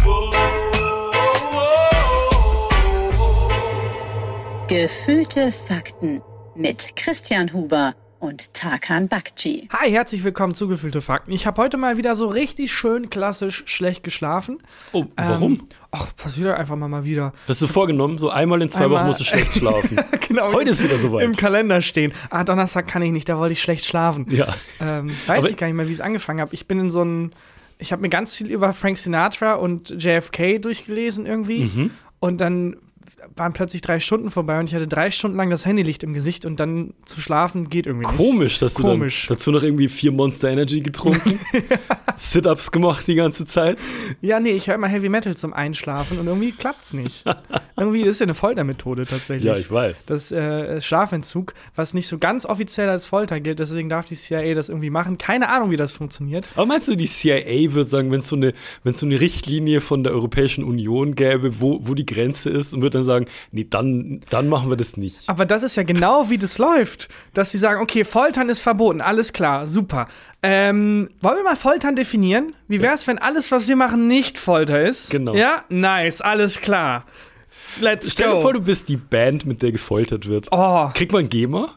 Gefühlte Fakten mit Christian Huber und Tarkan Bakci. Hi, herzlich willkommen zu Gefühlte Fakten. Ich habe heute mal wieder so richtig schön klassisch schlecht geschlafen. Oh, warum? Passiert einfach mal wieder. Hast du vorgenommen, so einmal in 2 Wochen musst du schlecht schlafen. Genau. Heute ist wieder soweit. Im Kalender stehen. Donnerstag kann ich nicht, da wollte ich schlecht schlafen. Ja. Weiß ich gar nicht mehr, wie es angefangen habe. Ich habe mir ganz viel über Frank Sinatra und JFK durchgelesen irgendwie. Mhm. Und dann waren plötzlich 3 Stunden vorbei und ich hatte 3 Stunden lang das Handylicht im Gesicht und dann zu schlafen geht irgendwie nicht. Komisch, dass du dann dazu noch irgendwie 4 Monster Energy getrunken, Sit-Ups gemacht die ganze Zeit. Ja, nee, ich höre immer Heavy Metal zum Einschlafen und irgendwie klappt's nicht. Irgendwie ist ja eine Foltermethode tatsächlich. Ja, ich weiß. Das Schlafentzug, was nicht so ganz offiziell als Folter gilt, deswegen darf die CIA das irgendwie machen. Keine Ahnung, wie das funktioniert. Aber meinst du, die CIA würde sagen, wenn es so eine Richtlinie von der Europäischen Union gäbe, wo die Grenze ist, und würde dann sagen, nee, dann machen wir das nicht. Aber das ist ja genau, wie das läuft. Dass sie sagen, okay, Foltern ist verboten, alles klar, super. Wollen wir mal Foltern definieren? Wie wär's, wenn alles, was wir machen, nicht Folter ist? Genau. Ja? Nice, alles klar. Let's go. Stell dir vor, du bist die Band, mit der gefoltert wird. Oh. Kriegt man GEMA?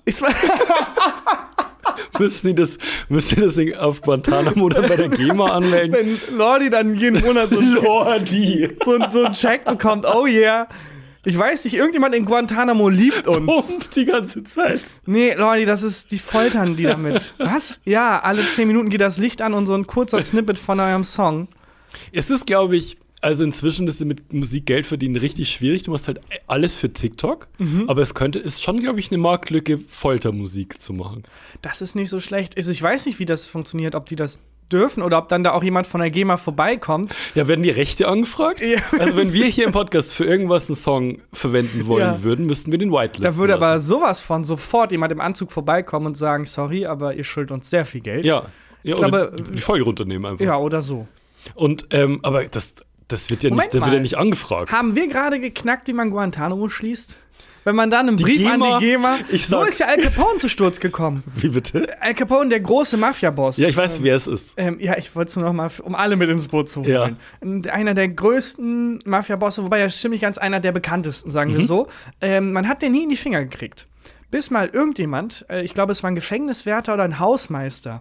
Müssen die das auf Guantanamo oder bei der GEMA anmelden? Wenn Lordi dann jeden Monat so einen Check bekommt, oh yeah. Ich weiß nicht, irgendjemand in Guantanamo liebt uns. Pumpt die ganze Zeit. Nee, Lordi, die foltern die damit. Was? Ja, alle 10 Minuten geht das Licht an und so ein kurzer Snippet von eurem Song. Es ist, glaube ich, also inzwischen ist mit Musik Geld verdienen richtig schwierig. Du machst halt alles für TikTok. Mhm. Aber ist schon, glaube ich, eine Marktlücke, Foltermusik zu machen. Das ist nicht so schlecht. Also ich weiß nicht, wie das funktioniert, ob die das dürfen oder ob dann da auch jemand von der GEMA vorbeikommt. Ja, werden die Rechte angefragt? Ja. Also wenn wir hier im Podcast für irgendwas einen Song verwenden wollen würden, müssten wir den whitelisten Da würde aber sowas von sofort jemand im Anzug vorbeikommen und sagen, sorry, aber ihr schuldet uns sehr viel Geld. Ja, ich glaube, die Folge runternehmen einfach. Ja, oder so. Und, aber das wird ja nicht angefragt. Haben wir gerade geknackt, wie man Guantanamo schließt? Wenn man dann einen Brief an die GEMA. So ist ja Al Capone zu Sturz gekommen. Wie bitte? Al Capone, der große Mafia-Boss. Ja, ich weiß, wer es ist. Ja, ich wollte es nur noch mal, um alle mit ins Boot zu holen. Ja. Einer der größten Mafia-Bosse, wobei er stimmt nicht ganz einer der bekanntesten, sagen wir so. Man hat den nie in die Finger gekriegt. Bis mal irgendjemand, ich glaube, es war ein Gefängniswärter oder ein Hausmeister,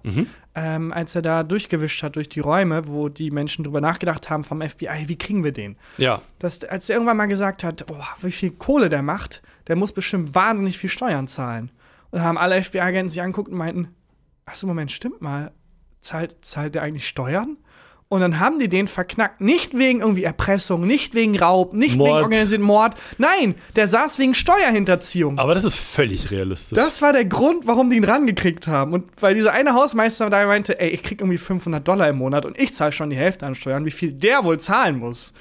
als er da durchgewischt hat durch die Räume, wo die Menschen drüber nachgedacht haben vom FBI, wie kriegen wir den? Ja. Als er irgendwann mal gesagt hat, wie viel Kohle der macht, der muss bestimmt wahnsinnig viel Steuern zahlen. Und dann haben alle FBI-Agenten sich angeguckt und meinten, achso, Moment, stimmt mal, zahlt der eigentlich Steuern? Und dann haben die den verknackt, nicht wegen irgendwie Erpressung, nicht wegen Raub, nicht wegen organisierten Mord. Nein, der saß wegen Steuerhinterziehung. Aber das ist völlig realistisch. Das war der Grund, warum die ihn rangekriegt haben. Und weil dieser eine Hausmeister da meinte, ey, ich krieg irgendwie $500 im Monat und ich zahle schon die Hälfte an Steuern, wie viel der wohl zahlen muss.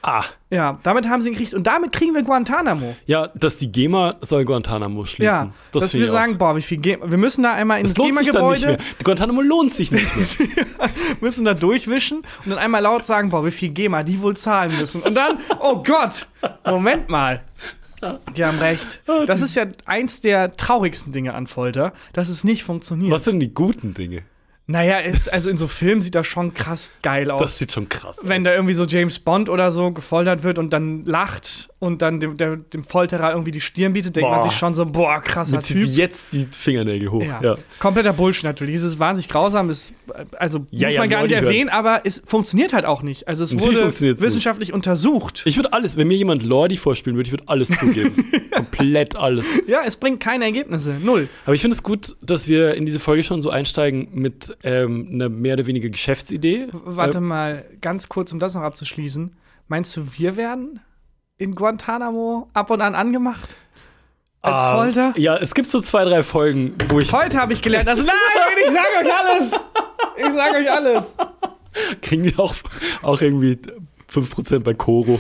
Ja, damit haben sie ihn gekriegt. Und damit kriegen wir Guantanamo. Ja, dass die GEMA soll Guantanamo schließen. Ja, dass wir sagen, wie viel GEMA. Wir müssen da einmal ins GEMA-Gebäude. Guantanamo lohnt sich nicht mehr. Müssen da durchwischen und dann einmal laut sagen, wie viel GEMA die wohl zahlen müssen. Und dann, oh Gott, Moment mal. Die haben recht. Das ist ja eins der traurigsten Dinge an Folter, dass es nicht funktioniert. Was sind die guten Dinge? Naja, also in so Filmen sieht das schon krass geil aus. Das sieht schon krass aus. Wenn da irgendwie so James Bond oder so gefoltert wird und dann lacht und dann dem Folterer irgendwie die Stirn bietet, denkt man sich schon so, krasser Typ. Zieht jetzt die Fingernägel hoch. Ja. Kompletter Bullshit natürlich. Es ist wahnsinnig grausam, muss man gar nicht erwähnen, aber es funktioniert halt auch nicht. Also es wurde wissenschaftlich untersucht. Ich würde alles, wenn mir jemand Lordi vorspielen würde, ich würde alles zugeben. Komplett alles. Ja, es bringt keine Ergebnisse. 0. Aber ich finde es gut, dass wir in diese Folge schon so einsteigen mit eine mehr oder weniger Geschäftsidee. Warte mal, ganz kurz, um das noch abzuschließen. Meinst du, wir werden in Guantanamo ab und an angemacht? Als Folter? Ja, es gibt so 2, 3 Folgen, wo ich... Heute habe ich gelernt, dass... Nein, ich sag euch alles! Ich sag euch alles! Kriegen die auch irgendwie 5% bei Koro?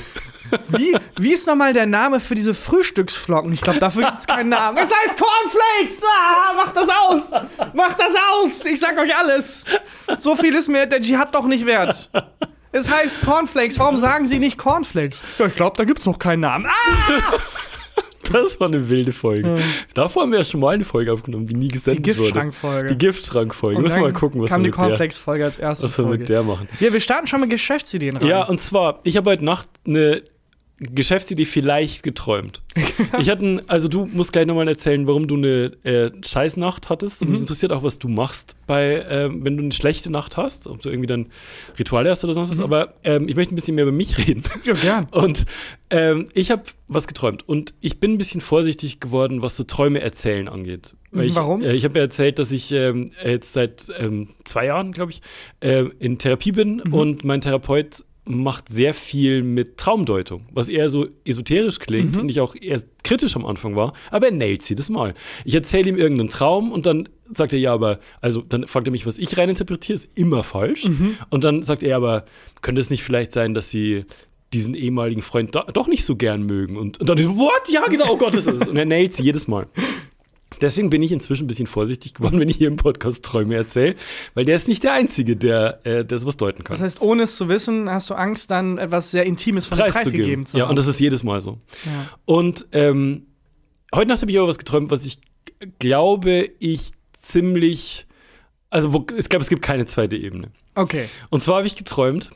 Wie ist nochmal der Name für diese Frühstücksflocken? Ich glaube, dafür gibt es keinen Namen. Es heißt Cornflakes! Macht das aus! Macht das aus! Ich sag euch alles! So viel ist mir der Dschihad doch nicht wert. Es heißt Cornflakes. Warum sagen sie nicht Cornflakes? Ja, ich glaube, da gibt's noch keinen Namen. Das war eine wilde Folge. Ja. Davor haben wir ja schon mal eine Folge aufgenommen, die nie gesendet wurde. Giftschrankfolge. Die Giftschrankfolge. Und Müssen wir dann mal gucken, was wir kam die mit der, Cornflakes-Folge als erste was wir Folge. mit der machen. Ja, wir starten schon mit Geschäftsideen rein. Ja, und zwar, ich habe heute Nacht eine Geschäftsidee vielleicht geträumt. Also du musst gleich nochmal erzählen, warum du eine Scheißnacht hattest. Und mich interessiert auch, was du machst, wenn du eine schlechte Nacht hast, ob du irgendwie dann Rituale hast oder sonst was. Aber ich möchte ein bisschen mehr über mich reden. Ja, gern. Und ich habe was geträumt. Und ich bin ein bisschen vorsichtig geworden, was so Träume erzählen angeht. Warum? Ich habe ja erzählt, dass ich jetzt seit 2 Jahren, glaube ich, in Therapie bin und mein Therapeut macht sehr viel mit Traumdeutung, was eher so esoterisch klingt und ich auch eher kritisch am Anfang war, aber er nailt sie das Mal. Ich erzähle ihm irgendeinen Traum und dann sagt er, ja, aber, also dann fragt er mich, was ich reininterpretiere, ist immer falsch. Und dann sagt er, aber könnte es nicht vielleicht sein, dass sie diesen ehemaligen Freund doch nicht so gern mögen? Und dann ich so, what? Ja, genau, oh Gott, das ist es. Und er nailt sie jedes Mal. Deswegen bin ich inzwischen ein bisschen vorsichtig geworden, wenn ich hier im Podcast Träume erzähle, weil der ist nicht der Einzige, der sowas deuten kann. Das heißt, ohne es zu wissen, hast du Angst, dann etwas sehr Intimes von preisgegeben zu haben. Ja, und das ist jedes Mal so. Ja. Und heute Nacht habe ich aber was geträumt, was ich glaube, ziemlich, also ich glaube, es gibt keine zweite Ebene. Okay. Und zwar habe ich geträumt,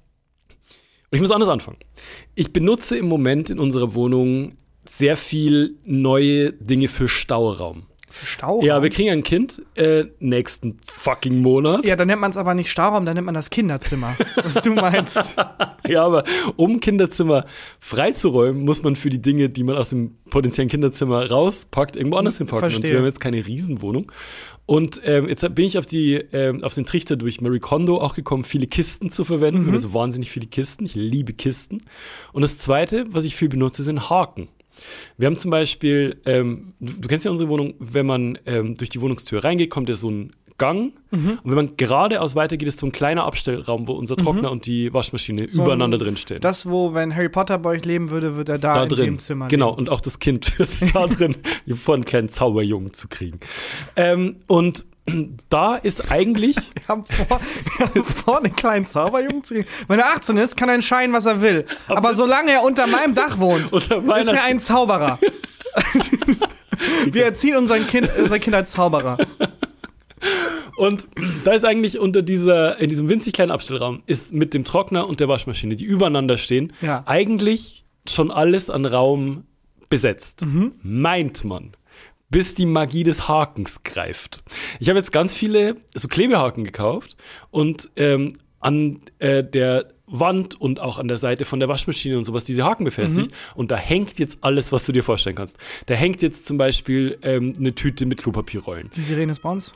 und ich muss anders anfangen. Ich benutze im Moment in unserer Wohnung sehr viel neue Dinge für Stauraum. Für Stauraum? Ja, wir kriegen ein Kind nächsten fucking Monat. Ja, dann nennt man es aber nicht Stauraum, dann nennt man das Kinderzimmer, was du meinst. Ja, aber um Kinderzimmer freizuräumen, muss man für die Dinge, die man aus dem potenziellen Kinderzimmer rauspackt, irgendwo anders hinpacken. Verstehe. Und wir haben jetzt keine Riesenwohnung. Und jetzt bin ich auf den Trichter durch Marie Kondo auch gekommen, viele Kisten zu verwenden. Wir haben also wahnsinnig viele Kisten. Ich liebe Kisten. Und das Zweite, was ich viel benutze, sind Haken. Wir haben zum Beispiel, du kennst ja unsere Wohnung, wenn man durch die Wohnungstür reingeht, kommt ja so ein Gang. Und wenn man geradeaus weitergeht, ist so ein kleiner Abstellraum, wo unser Trockner und die Waschmaschine so übereinander drin stehen. Das, wo, wenn Harry Potter bei euch leben würde, wird er da in drin. dem Zimmer leben. Genau, und auch das Kind wird da drin, vor einen kleinen Zauberjungen zu kriegen. Und da ist eigentlich. Wir haben vor, einen kleinen Zauberjungen zu kriegen. Wenn er 18 ist, kann er entscheiden, was er will. Aber solange er unter meinem Dach wohnt, ist er ein Zauberer. Wir erziehen unser Kind als Zauberer. Und da ist eigentlich in diesem winzig kleinen Abstellraum, ist mit dem Trockner und der Waschmaschine, die übereinander stehen, eigentlich schon alles an Raum besetzt. Meint man. Bis die Magie des Hakens greift. Ich habe jetzt ganz viele so Klebehaken gekauft und an der Wand und auch an der Seite von der Waschmaschine und sowas diese Haken befestigt. Und da hängt jetzt alles, was du dir vorstellen kannst. Da hängt jetzt zum Beispiel eine Tüte mit Klopapierrollen. Die Sirene ist bei uns.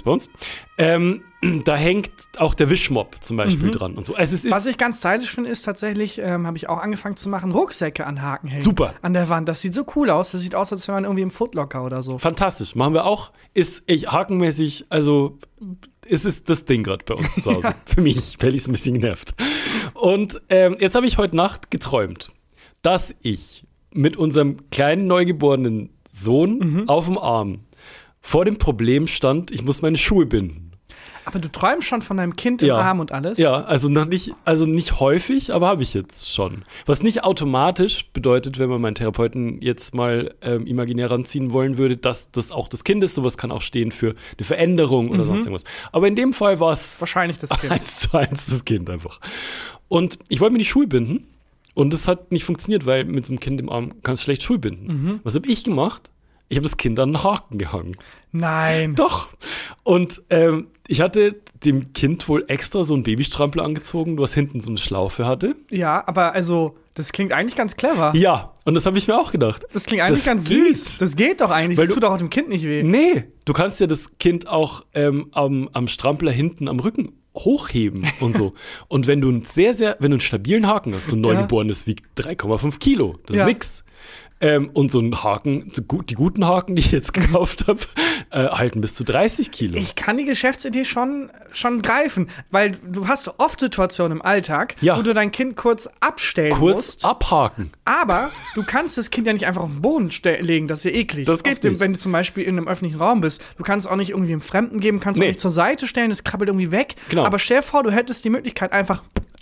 Da hängt auch der Wischmopp zum Beispiel dran und so. Also was ich ganz stylisch finde, ist tatsächlich, habe ich auch angefangen zu machen, Rucksäcke an Haken hängen. Super. An der Wand. Das sieht so cool aus. Das sieht aus, als wäre man irgendwie im Footlocker oder so. Fantastisch. Machen wir auch. Ist echt hakenmäßig, also es ist das Ding gerade bei uns zu Hause. Ja. Für mich, weil ich es ein bisschen genervt. Und jetzt habe ich heute Nacht geträumt, dass ich mit unserem kleinen neugeborenen Sohn auf dem Arm vor dem Problem stand, ich muss meine Schuhe binden. Aber du träumst schon von deinem Kind im Arm und alles? Ja, also nicht häufig, aber habe ich jetzt schon. Was nicht automatisch bedeutet, wenn man meinen Therapeuten jetzt mal imaginär ranziehen wollen würde, dass das auch das Kind ist. Sowas kann auch stehen für eine Veränderung oder sonst irgendwas. Aber in dem Fall war es wahrscheinlich das Kind. 1:1 das Kind einfach. Und ich wollte mir die Schuhe binden und das hat nicht funktioniert, weil mit so einem Kind im Arm kannst du schlecht Schuhe binden. Was habe ich gemacht? Ich habe das Kind an einen Haken gehangen. Nein. Doch. Und ich hatte dem Kind wohl extra so einen Babystrampel angezogen, was hinten so eine Schlaufe hatte. Ja, aber also, das klingt eigentlich ganz clever. Ja, und das habe ich mir auch gedacht. Das klingt eigentlich ganz süß. Das geht doch eigentlich. Das tut doch auch dem Kind nicht weh. Nee, du kannst ja das Kind auch am Strampler hinten am Rücken hochheben und so. Und wenn du einen stabilen Haken hast, so ein Neugeborenes wiegt 3,5 Kilo. Das ist nix. Und so ein Haken, die guten Haken, die ich jetzt gekauft habe, halten bis zu 30 Kilo. Ich kann die Geschäftsidee schon greifen, weil du hast oft Situationen im Alltag, wo du dein Kind kurz abstellen musst. Kurz abhaken. Aber du kannst das Kind ja nicht einfach auf den Boden legen, das ist ja eklig. Das geht nicht. Wenn du zum Beispiel in einem öffentlichen Raum bist. Du kannst es auch nicht irgendwie einem Fremden geben, kannst es auch nicht zur Seite stellen, das krabbelt irgendwie weg. Genau. Aber stell dir vor, du hättest die Möglichkeit einfach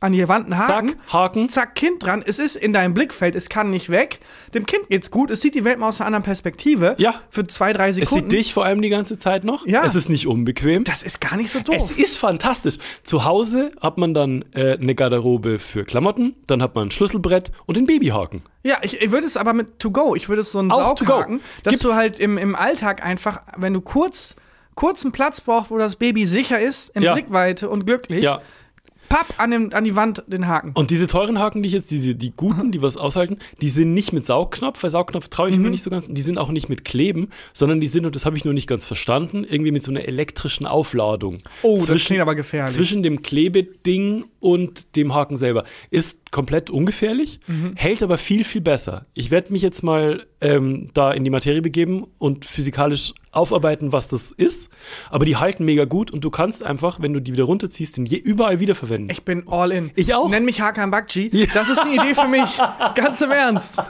an die Wand einen Haken. Zack, Haken. Zack, Kind dran. Es ist in deinem Blickfeld, es kann nicht weg. Dem Kind geht's gut, es sieht die Welt mal aus einer anderen Perspektive. Ja. Für 2-3 Sekunden. Es sieht dich vor allem die ganze Zeit noch. Ja. Es ist nicht unbequem. Das ist gar nicht so doof. Es ist fantastisch. Zu Hause hat man dann eine Garderobe für Klamotten, dann hat man ein Schlüsselbrett und den Babyhaken. Ja, ich würde es aber mit To-Go, ich würde es so einen Auch Saughaken, To-Go. dass Gibt's. du halt im Alltag einfach, wenn du kurz einen Platz brauchst, wo das Baby sicher ist, in Ja. Blickweite und glücklich, Ja. papp an die Wand den Haken. Und diese teuren Haken, die ich jetzt, die guten, die was aushalten, die sind nicht mit Saugknopf, weil Saugknopf traue ich mir nicht so ganz. Die sind auch nicht mit Kleben, sondern die sind, und das habe ich nur nicht ganz verstanden, irgendwie mit so einer elektrischen Aufladung. Oh, das klingt aber gefährlich. Zwischen dem Klebeding und dem Haken selber. Ist komplett ungefährlich, hält aber viel, viel besser. Ich werde mich jetzt mal da in die Materie begeben und physikalisch aufarbeiten, was das ist. Aber die halten mega gut und du kannst einfach, wenn du die wieder runterziehst, den überall wiederverwenden. Ich bin all in. Ich auch. Nenn mich Hakan Bakci. Das ist eine Idee für mich. Ganz im Ernst.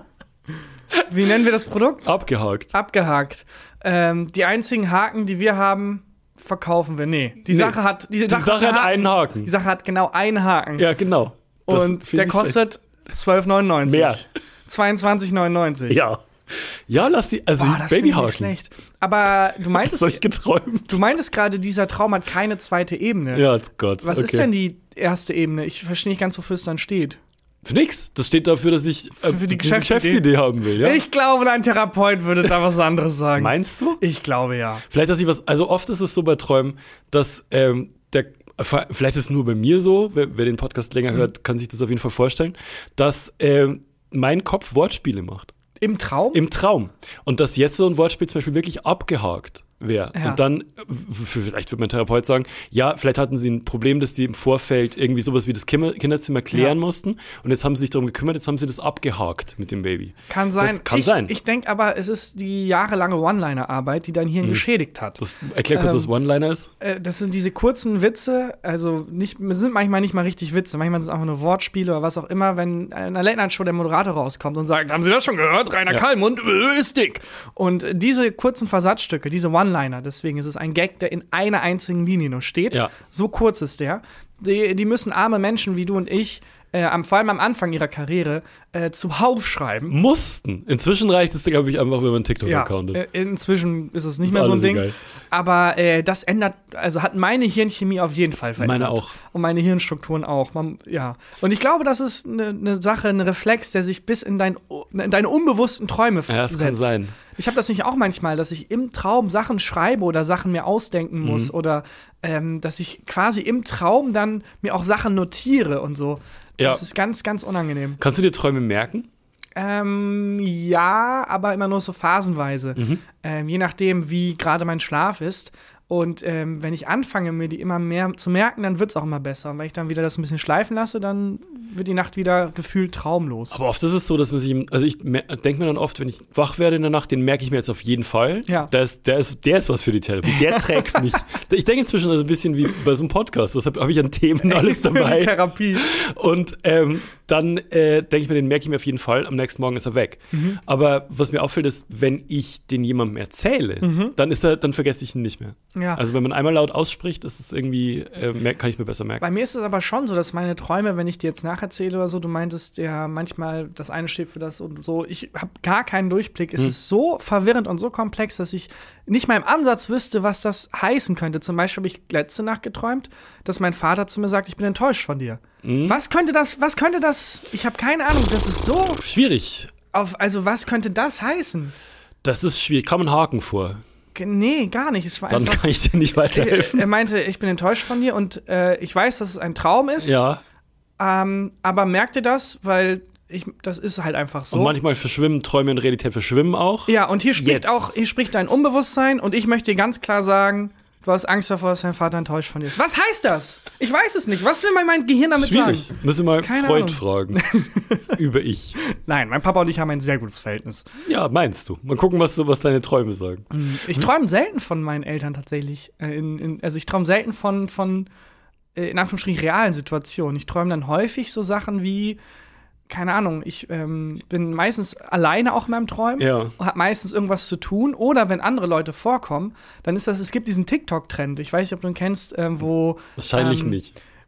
Wie nennen wir das Produkt? Abgehakt. Abgehakt. Die einzigen Haken, die wir haben, verkaufen wir. Nee. Die Sache hat einen Haken. Die Sache hat genau einen Haken. Ja, genau. Das Und der kostet 12,99. Mehr. 22,99. Ja. Ja, lass die, also Boah, das finde ich nicht Babyhaken. schlecht. Aber du Das meintest, habe ich geträumt. du meintest gerade, dieser Traum hat keine zweite Ebene. Ja, Gott. Was ist denn die erste Ebene? Ich verstehe nicht ganz, wofür es dann steht. Für nix. Das steht dafür, dass ich Für die diese Geschäftsidee. Geschäftsidee haben will, ja? Ich glaube, dein Therapeut würde da was anderes sagen. Meinst du? Ich glaube, ja. Vielleicht, dass ich was, also oft ist es so bei Träumen, dass vielleicht ist es nur bei mir so, wer den Podcast länger hört, kann sich das auf jeden Fall vorstellen, dass mein Kopf Wortspiele macht. Im Traum? Im Traum. Und dass jetzt so ein Wortspiel zum Beispiel wirklich abgehakt wäre. Ja. Und dann, vielleicht wird mein Therapeut sagen, ja, vielleicht hatten sie ein Problem, dass die im Vorfeld irgendwie sowas wie das Kinderzimmer klären mussten. Und jetzt haben sie sich darum gekümmert, jetzt haben sie das abgehakt mit dem Baby. Kann sein. Das kann sein. Ich denke aber, es ist die jahrelange One-Liner-Arbeit, die dein Hirn geschädigt hat. Erklär kurz, was One-Liner ist. Das sind diese kurzen Witze, also sind manchmal nicht mal richtig Witze, manchmal sind es einfach nur Wortspiele oder was auch immer, wenn in einer Late-Night-Show der Moderator rauskommt und sagt, haben Sie das schon gehört? Rainer Kallmund ist dick. Und diese kurzen Versatzstücke, diese One-Liner, deswegen ist es ein Gag, der in einer einzigen Linie nur steht. Ja. So kurz ist der. Die müssen arme Menschen wie du und ich vor allem am Anfang ihrer Karriere zuhauf schreiben. Mussten. Inzwischen reicht es, glaube ich, einfach, wenn man einen TikTok-Account hat. Inzwischen ist es nicht Ist mehr so ein alles Ding. egal. Aber das ändert, also hat meine Hirnchemie auf jeden Fall verändert. Meine auch. Und meine Hirnstrukturen auch. Ja. Und ich glaube, das ist eine Sache, ein Reflex, der sich bis in deine unbewussten Träume Ja, das setzt. kann sein. Ich habe das nicht auch manchmal, dass ich im Traum Sachen schreibe oder Sachen mir ausdenken muss oder dass ich quasi im Traum dann mir auch Sachen notiere und so. Ja. Das ist ganz, ganz unangenehm. Kannst du dir Träume merken? Ja, aber immer nur so phasenweise. Je nachdem, wie gerade mein Schlaf ist. Und wenn ich anfange, mir die immer mehr zu merken, dann wird es auch immer besser. Und wenn ich dann wieder das ein bisschen schleifen lasse, dann wird die Nacht wieder gefühlt traumlos. Aber oft ist es so, dass man sich, also ich denke mir dann oft, wenn ich wach werde in der Nacht, den merke ich mir jetzt auf jeden Fall. Ja. Der ist was für die Therapie. Der trägt mich. Ich denke inzwischen also ein bisschen wie bei so einem Podcast. Was habe ich an Themen alles dabei? Therapie. Und dann denke ich mir, den merke ich mir auf jeden Fall. Am nächsten Morgen ist er weg. Aber was mir auffällt, ist, wenn ich den jemandem erzähle, dann vergesse ich ihn nicht mehr. Ja. Also wenn man einmal laut ausspricht, ist es irgendwie, kann ich mir besser merken. Bei mir ist es aber schon so, dass meine Träume, wenn ich dir jetzt nacherzähle oder so, du meintest ja manchmal, das eine steht für das und so, ich habe gar keinen Durchblick. Es ist so verwirrend und so komplex, dass ich nicht mal im Ansatz wüsste, was das heißen könnte. Zum Beispiel habe ich letzte Nacht geträumt, dass mein Vater zu mir sagt, ich bin enttäuscht von dir. Was könnte das? Ich habe keine Ahnung, das ist so Schwierig. Also was könnte das heißen? Das ist schwierig. Kam ein Haken vor. Nee, gar nicht. Es war Dann einfach, kann ich dir nicht weiterhelfen. er meinte, ich bin enttäuscht von dir und ich weiß, dass es ein Traum ist. Ja. Aber merkt ihr das? Weil das ist halt einfach so. Und manchmal verschwimmen Träume und Realität verschwimmen auch. Ja, und hier spricht dein Unbewusstsein und ich möchte dir ganz klar sagen, du hast Angst davor, dass dein Vater enttäuscht von dir ist. Was heißt das? Ich weiß es nicht. Was will mein Gehirn damit Schwierig. sagen? Müssen wir mal Keine Freud Ahnung. fragen. Über ich. Nein, mein Papa und ich haben ein sehr gutes Verhältnis. Ja, meinst du. Mal gucken, was deine Träume sagen. Ich träume selten von meinen Eltern tatsächlich. Also ich träume selten von in Anführungsstrichen realen Situationen. Ich träume dann häufig so Sachen wie, keine Ahnung, ich bin meistens alleine auch in meinem Träumen Ja. und habe meistens irgendwas zu tun. Oder wenn andere Leute vorkommen, dann ist es gibt diesen TikTok-Trend. Ich weiß nicht, ob du ihn kennst, wo Wahrscheinlich nicht.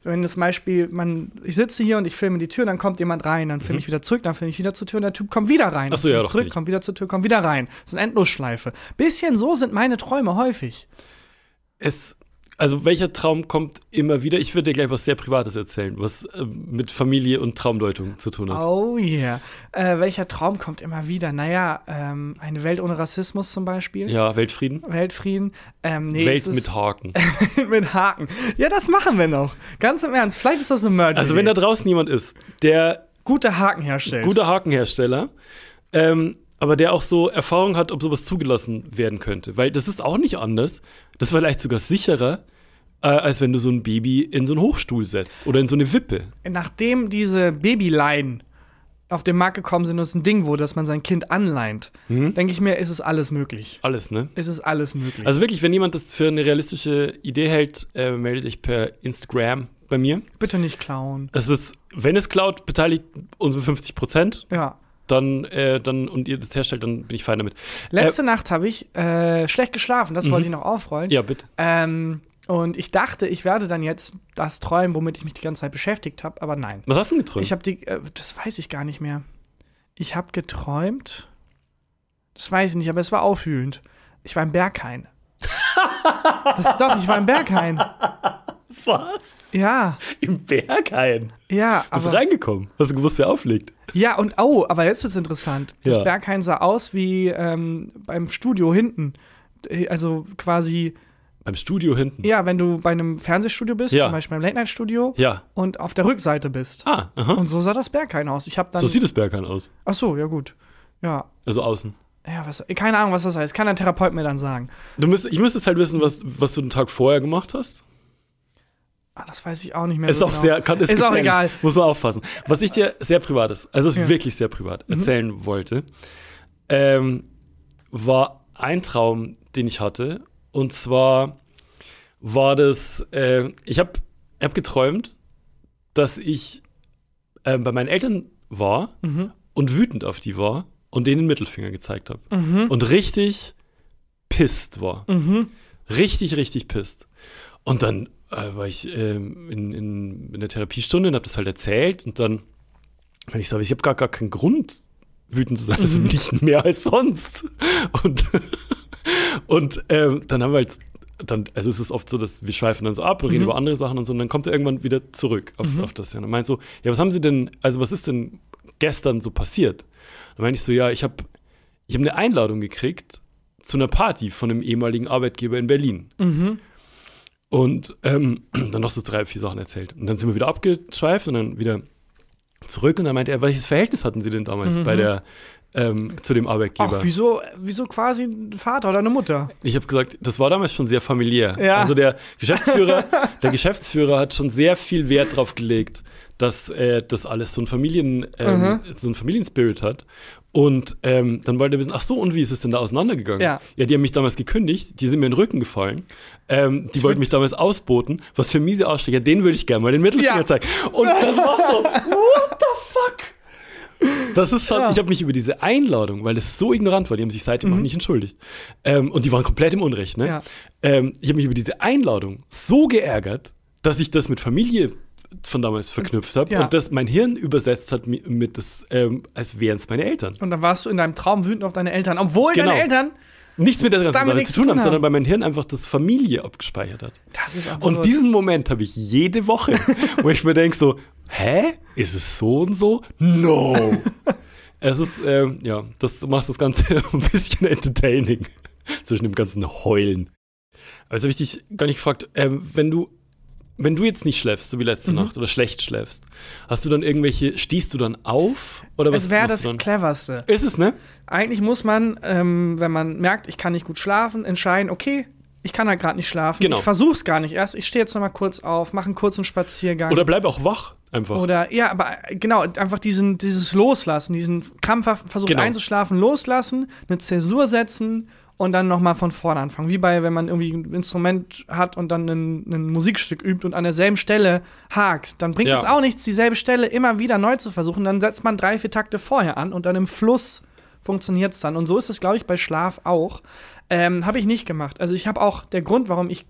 Wenn das Beispiel, ich sitze hier und ich filme die Tür, dann kommt jemand rein, dann filme ich wieder zurück, dann filme ich wieder zur Tür und der Typ kommt wieder rein. Ach so, ja, doch zurück, nicht. kommt wieder zur Tür, kommt wieder rein. Das ist eine Endlosschleife. Bisschen so sind meine Träume häufig. Also welcher Traum kommt immer wieder? Ich würde dir gleich was sehr Privates erzählen, was mit Familie und Traumdeutung zu tun hat. Oh yeah. Welcher Traum kommt immer wieder? Naja, eine Welt ohne Rassismus zum Beispiel. Ja, Weltfrieden. Weltfrieden. Nee, Welt mit Haken. mit Haken. Ja, das machen wir noch. Ganz im Ernst. Vielleicht ist das eine Merch. Also wenn da draußen jemand ist, der gute Haken herstellt. Guter Hakenhersteller, aber der auch so Erfahrung hat, ob sowas zugelassen werden könnte. Weil das ist auch nicht anders. Das war vielleicht sogar sicherer, als wenn du so ein Baby in so einen Hochstuhl setzt oder in so eine Wippe. Nachdem diese Babyleien auf den Markt gekommen sind und es ein Ding wurde, dass man sein Kind anleint, denke ich mir, ist es alles möglich. Alles, ne? Es ist alles möglich. Also wirklich, wenn jemand das für eine realistische Idee hält, meldet dich per Instagram bei mir. Bitte nicht klauen. Wenn es klaut, beteiligt uns mit 50%. Ja. Dann und ihr das herstellt, dann bin ich fein damit. Letzte Nacht habe ich schlecht geschlafen, das wollte ich noch aufrollen. Ja, bitte. Und ich dachte, ich werde dann jetzt das träumen, womit ich mich die ganze Zeit beschäftigt habe, aber nein. Was hast du denn geträumt? Ich habe das weiß ich gar nicht mehr. Ich habe geträumt, das weiß ich nicht, aber es war aufwühlend. Ich war im Berghain. Ich war im Berghain. Was? Ja. Im Berghain? Ja, Bist du reingekommen? Hast du gewusst, wer auflegt? Ja, und aber jetzt wird's interessant. Das Berghain sah aus wie beim Studio hinten. Also quasi beim Studio hinten? Ja, wenn du bei einem Fernsehstudio bist, zum Beispiel beim Late-Night-Studio, und auf der Rückseite bist. Aha. Und so sah das Berghain aus. So sieht das Berghain aus? Ach so, ja gut. Ja. Also außen? Ja, keine Ahnung, was das heißt. Kann der Therapeut mir dann sagen. Ich müsste halt wissen, was du den Tag vorher gemacht hast. Das weiß ich auch nicht mehr. Ist auch egal. Muss man aufpassen. Was ich dir sehr privates, also wirklich sehr privat erzählen wollte, war ein Traum, den ich hatte. Und zwar war das, ich hab geträumt, dass ich bei meinen Eltern war und wütend auf die war und denen den Mittelfinger gezeigt habe. Und richtig pisst war. Richtig, richtig pisst. Und dann war ich in der Therapiestunde und habe das halt erzählt. Und dann meine ich so, ich habe gar keinen Grund, wütend zu sein, also nicht mehr als sonst. Und dann haben wir halt, also es ist oft so, dass wir schweifen dann so ab und reden über andere Sachen und so, und dann kommt er irgendwann wieder zurück auf das. Und meint so, ja, was ist denn gestern so passiert? Dann meinte ich so, ja, ich hab eine Einladung gekriegt zu einer Party von einem ehemaligen Arbeitgeber in Berlin. Und dann noch so 3, 4 Sachen erzählt. Und dann sind wir wieder abgeschweift und dann wieder zurück. Und dann meinte er, welches Verhältnis hatten Sie denn damals zu dem Arbeitgeber? Ach, wieso quasi ein Vater oder eine Mutter? Ich habe gesagt, das war damals schon sehr familiär. Ja. Also der Geschäftsführer hat schon sehr viel Wert drauf gelegt, dass das alles so einen Familienspirit hat. Und dann wollte er wissen, ach so, und wie ist es denn da auseinandergegangen? Ja, die haben mich damals gekündigt, die sind mir in den Rücken gefallen. Die wollten mich damals ausboten. Was für miese Arschlöcher, denen würde ich gerne mal den Mittelfinger zeigen. Und das war so, what the fuck? Das ist schon, ich habe mich über diese Einladung, weil es so ignorant war, die haben sich seitdem auch nicht entschuldigt. Und die waren komplett im Unrecht, ne? Ich habe mich über diese Einladung so geärgert, dass ich das mit Familie von damals verknüpft habe und das mein Hirn übersetzt hat mit das, als wären es meine Eltern. Und dann warst du in deinem Traum wütend auf deine Eltern, obwohl deine Eltern nichts mit der ganzen Sache zu tun haben, sondern weil mein Hirn einfach das Familie abgespeichert hat. Das ist absurd. Und diesen Moment habe ich jede Woche, wo ich mir denke so, hä? Ist es so und so? No! Es ist, das macht das Ganze ein bisschen entertaining zwischen dem ganzen Heulen. Also habe ich dich gar nicht gefragt, wenn du jetzt nicht schläfst, so wie letzte Nacht, oder schlecht schläfst, hast du dann stehst du dann auf? Oder was? Es wäre das Cleverste. Ist es, ne? Eigentlich muss man, wenn man merkt, ich kann nicht gut schlafen, entscheiden, okay, ich kann halt gerade nicht schlafen. Genau. Ich versuch's gar nicht erst. Ich stehe jetzt noch mal kurz auf, mache einen kurzen Spaziergang. Oder bleib auch wach, einfach. Oder, ja, aber genau, einfach dieses Loslassen, diesen krampfhaft Versuch einzuschlafen, loslassen, eine Zäsur setzen und dann noch mal von vorne anfangen. Wie wenn man irgendwie ein Instrument hat und dann ein Musikstück übt und an derselben Stelle hakt. Dann bringt es auch nichts, dieselbe Stelle immer wieder neu zu versuchen. Dann setzt man 3, 4 Takte vorher an und dann im Fluss funktioniert es dann. Und so ist es, glaube ich, bei Schlaf auch. Habe ich nicht gemacht. Also ich habe auch, der Grund, warum ich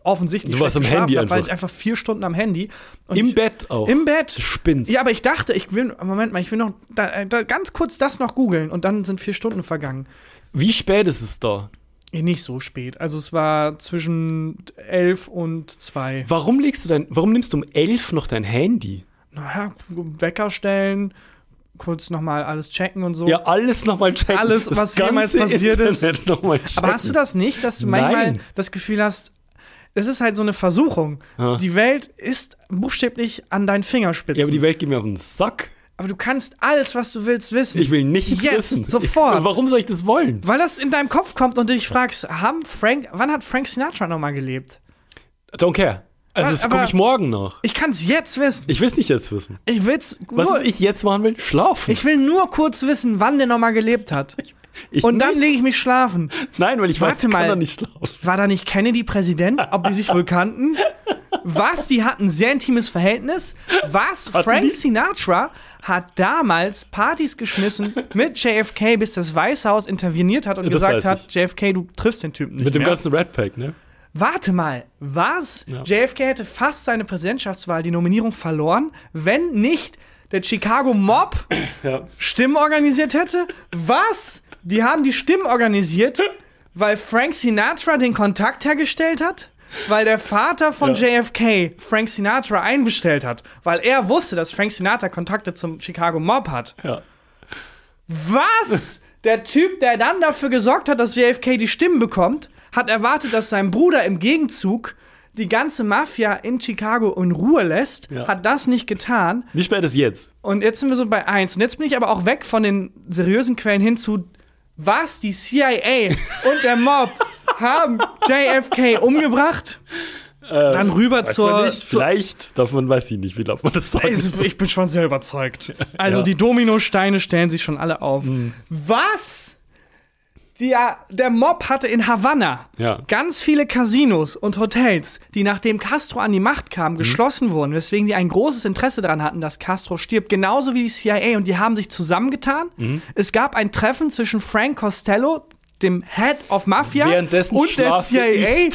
offensichtlich Du warst am Handy weil einfach. ich einfach 4 Stunden am Handy. Und Im Bett auch. Im Bett. Du spinnst. Ja, aber ich dachte, ich will noch ganz kurz das noch googeln und dann sind 4 Stunden vergangen. Wie spät ist es da? Nicht so spät. Also es war zwischen 11 und 2. Warum nimmst du um 11 noch dein Handy? Naja, Wecker stellen, kurz nochmal alles checken und so. Ja, alles nochmal checken. Alles, das was jemals passiert ist. Noch mal checken. Aber hast du das nicht, dass du manchmal das Gefühl hast, es ist halt so eine Versuchung. Ja. Die Welt ist buchstäblich an deinen Fingerspitzen. Ja, aber die Welt geht mir auf den Sack. Aber du kannst alles, was du willst, wissen. Ich will nichts Jetzt, wissen. sofort. Warum soll ich das wollen? Weil das in deinem Kopf kommt und du dich fragst, wann hat Frank Sinatra nochmal gelebt? Don't care. Also das Aber gucke ich morgen noch. Ich kann es jetzt wissen. Ich will es nicht jetzt wissen. Ich will's Was nur, ich jetzt machen will? Schlafen. ich will nur kurz wissen, wann der nochmal gelebt hat. Und dann lege ich mich schlafen. Nein, weil ich weiß, ich kann da nicht schlafen. War da nicht Kennedy Präsident? Ob die sich wohl kannten? Was? Die hatten ein sehr intimes Verhältnis? Was? Frank Sinatra hat damals Partys geschmissen mit JFK, bis das Weiße Haus interveniert hat und gesagt hat, JFK, du triffst den Typen nicht Mit dem mehr. ganzen Red Pack, ne? Warte mal, was? Ja. JFK hätte fast seine Präsidentschaftswahl, die Nominierung verloren, wenn nicht der Chicago Mob Stimmen organisiert hätte? Was? Die haben die Stimmen organisiert, weil Frank Sinatra den Kontakt hergestellt hat? Weil der Vater von JFK Frank Sinatra einbestellt hat? Weil er wusste, dass Frank Sinatra Kontakte zum Chicago Mob hat? Ja. Was? Der Typ, der dann dafür gesorgt hat, dass JFK die Stimmen bekommt, hat erwartet, dass sein Bruder im Gegenzug die ganze Mafia in Chicago in Ruhe lässt, hat das nicht getan. Wie spät ist jetzt? Und jetzt sind wir so bei 1. Und jetzt bin ich aber auch weg von den seriösen Quellen hin zu, was? Die CIA und der Mob haben JFK umgebracht? Dann rüber zur... Vielleicht, davon weiß ich nicht, wie darf man das sagen? Ich bin schon sehr überzeugt. Also die Dominosteine stellen sich schon alle auf. Was? Der Mob hatte in Havanna ganz viele Casinos und Hotels, die nachdem Castro an die Macht kam, geschlossen wurden, weswegen die ein großes Interesse daran hatten, dass Castro stirbt, genauso wie die CIA, und die haben sich zusammengetan. Es gab ein Treffen zwischen Frank Costello, dem Head of Mafia, währenddessen und der CIA.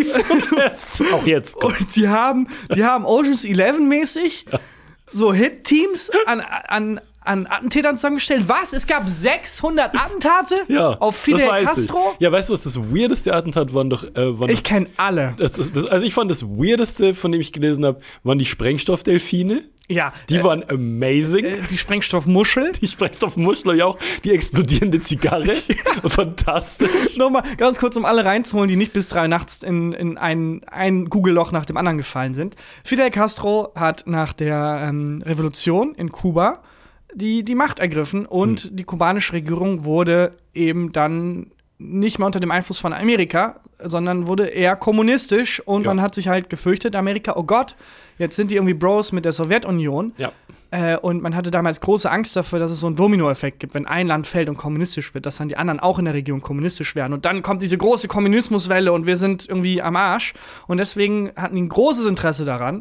Auch jetzt. Und die haben Ocean's 11 mäßig so Hit-Teams an Attentätern zusammengestellt. Was? Es gab 600 Attentate auf Fidel Castro? Ja, weißt du, was das weirdeste Attentat waren? Ich kenne alle. Also ich fand das weirdeste, von dem ich gelesen habe, waren die Sprengstoffdelfine. Ja. Die waren amazing. Die Sprengstoffmuschel. Die Sprengstoffmuschel, auch. Die explodierende Zigarre. Fantastisch. Nochmal ganz kurz, um alle reinzuholen, die nicht bis 3 nachts in ein Google-Loch nach dem anderen gefallen sind. Fidel Castro hat nach der Revolution in Kuba die Macht ergriffen und die kubanische Regierung wurde eben dann nicht mehr unter dem Einfluss von Amerika, sondern wurde eher kommunistisch und man hat sich halt gefürchtet, Amerika, oh Gott, jetzt sind die irgendwie Bros mit der Sowjetunion. Ja. Und man hatte damals große Angst dafür, dass es so einen Dominoeffekt gibt, wenn ein Land fällt und kommunistisch wird, dass dann die anderen auch in der Region kommunistisch werden. Und dann kommt diese große Kommunismuswelle und wir sind irgendwie am Arsch. Und deswegen hatten die ein großes Interesse daran,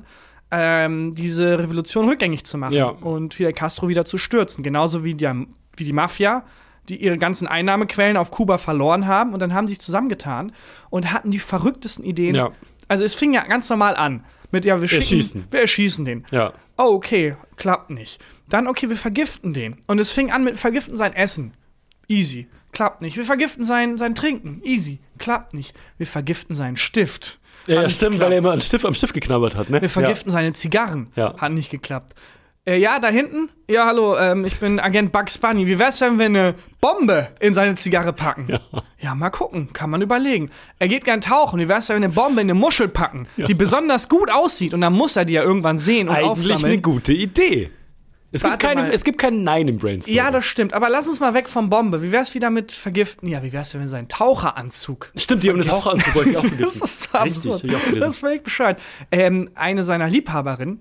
diese Revolution rückgängig zu machen und Fidel Castro wieder zu stürzen. Genauso wie die Mafia, die ihre ganzen Einnahmequellen auf Kuba verloren haben. Und dann haben sie sich zusammengetan und hatten die verrücktesten Ideen. Ja. Also es fing ja ganz normal an mit, wir erschießen den. Ja. Oh, okay, klappt nicht. Dann, okay, wir vergiften den. Und es fing an mit vergiften sein Essen. Easy, klappt nicht. Wir vergiften sein Trinken. Easy, klappt nicht. Wir vergiften seinen Stift. Ja, stimmt, weil er immer am Stift geknabbert hat, ne? Wir vergiften seine Zigarren. Ja. Hat nicht geklappt. Ja, da hinten? Ja, hallo, ich bin Agent Bugs Bunny. Wie wär's, wenn wir eine Bombe in seine Zigarre packen? Ja, mal gucken, kann man überlegen. Er geht gern tauchen. Wie wär's, wenn wir eine Bombe in eine Muschel packen, die besonders gut aussieht? Und dann muss er die ja irgendwann sehen und aufsammeln. Eigentlich eine gute Idee. Es gibt kein Nein im Brainstorm. Ja, das stimmt. Aber lass uns mal weg vom Bombe. Wie wär's wieder mit Vergiften? Ja, wie wär's, wenn wir seinen Taucheranzug Stimmt, die haben einen Taucheranzug, wollte ich auch vergiften. Das ist absurd. Das ist völlig bescheuert. Eine seiner Liebhaberinnen,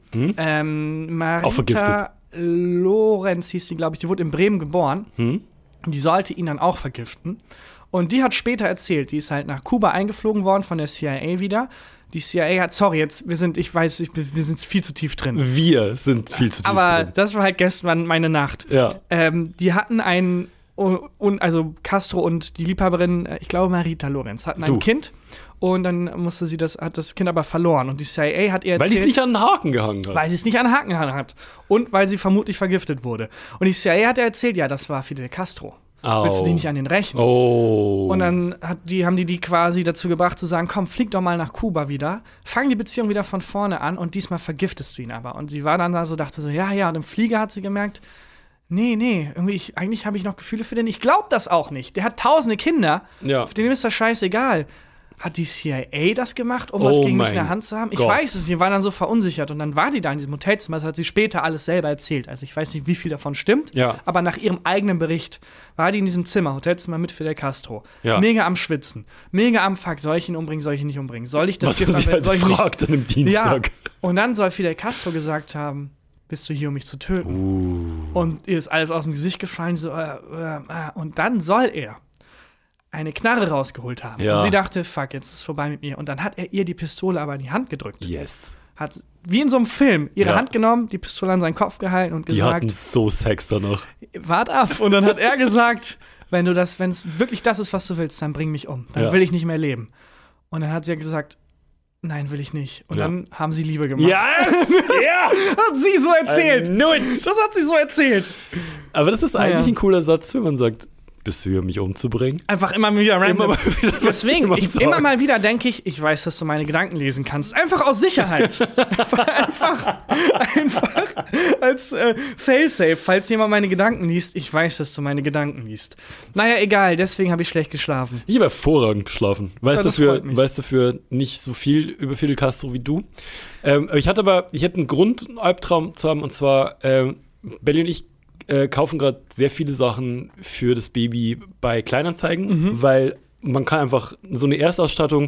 Marita Lorenz hieß die, glaube ich, die wurde in Bremen geboren. Die sollte ihn dann auch vergiften. Und die hat später erzählt, die ist halt nach Kuba eingeflogen worden von der CIA wieder. Die CIA hat, wir sind viel zu tief drin. Wir sind viel zu tief drin. Aber das war halt gestern meine Nacht. Ja. Die hatten also Castro und die Liebhaberin, ich glaube Marita Lorenz, hatten ein Kind. und dann hat das Kind aber verloren. Und die CIA hat ihr erzählt, weil die es nicht an den Haken gehangen hat. Weil sie es nicht an den Haken gehangen hat. Und weil sie vermutlich vergiftet wurde. Und die CIA hat ihr erzählt, ja, das war Fidel Castro. Willst du die nicht an den rechnen? Oh. Und dann haben die quasi dazu gebracht zu sagen, komm, flieg doch mal nach Kuba wieder, fang die Beziehung wieder von vorne an und diesmal vergiftest du ihn aber. Und sie war dann da so, dachte so, ja, und im Flieger hat sie gemerkt, nee, irgendwie, eigentlich habe ich noch Gefühle für den. Ich glaube das auch nicht. Der hat tausende Kinder, denen ist das scheißegal. Hat die CIA das gemacht, um was gegen mich in der Hand zu haben? Ich weiß es, die waren dann so verunsichert. Und dann war die da in diesem Hotelzimmer, das hat sie später alles selber erzählt. Also ich weiß nicht, wie viel davon stimmt, aber nach ihrem eigenen Bericht war die in diesem Hotelzimmer mit Fidel Castro. Ja. Mega am Schwitzen, mega am Fuck, soll ich ihn umbringen, soll ich ihn nicht umbringen? Soll ich das was man sich halt fragt an einem Dienstag. Ja. Und dann soll Fidel Castro gesagt haben, bist du hier, um mich zu töten? Und ihr ist alles aus dem Gesicht gefallen, so, und dann soll er eine Knarre rausgeholt haben. Ja. Und sie dachte, fuck, jetzt ist es vorbei mit mir. Und dann hat er ihr die Pistole aber in die Hand gedrückt. Yes. Hat, wie in so einem Film, ihre Hand genommen, die Pistole an seinen Kopf gehalten und gesagt, die hatten so Sex danach. Wart ab. Und dann hat er gesagt, wenn es wirklich das ist, was du willst, dann bring mich um. Dann will ich nicht mehr leben. Und dann hat sie gesagt, nein, will ich nicht. Und dann haben sie Liebe gemacht. Ja! Hat sie so erzählt. Das hat sie so erzählt. Aber das ist eigentlich ein cooler Satz, wenn man sagt, bist du hier, mich umzubringen? Einfach immer wieder random. Deswegen, immer mal wieder denke ich weiß, dass du meine Gedanken lesen kannst. Einfach aus Sicherheit. einfach als Failsafe, falls jemand meine Gedanken liest. Ich weiß, dass du meine Gedanken liest. Naja, egal, deswegen habe ich schlecht geschlafen. Ich habe hervorragend geschlafen. Weiß dafür nicht so viel über Fidel Castro wie du. Ich hatte einen Grund, einen Albtraum zu haben, und zwar Belly und ich kaufen gerade sehr viele Sachen für das Baby bei Kleinanzeigen, weil man kann einfach so eine Erstausstattung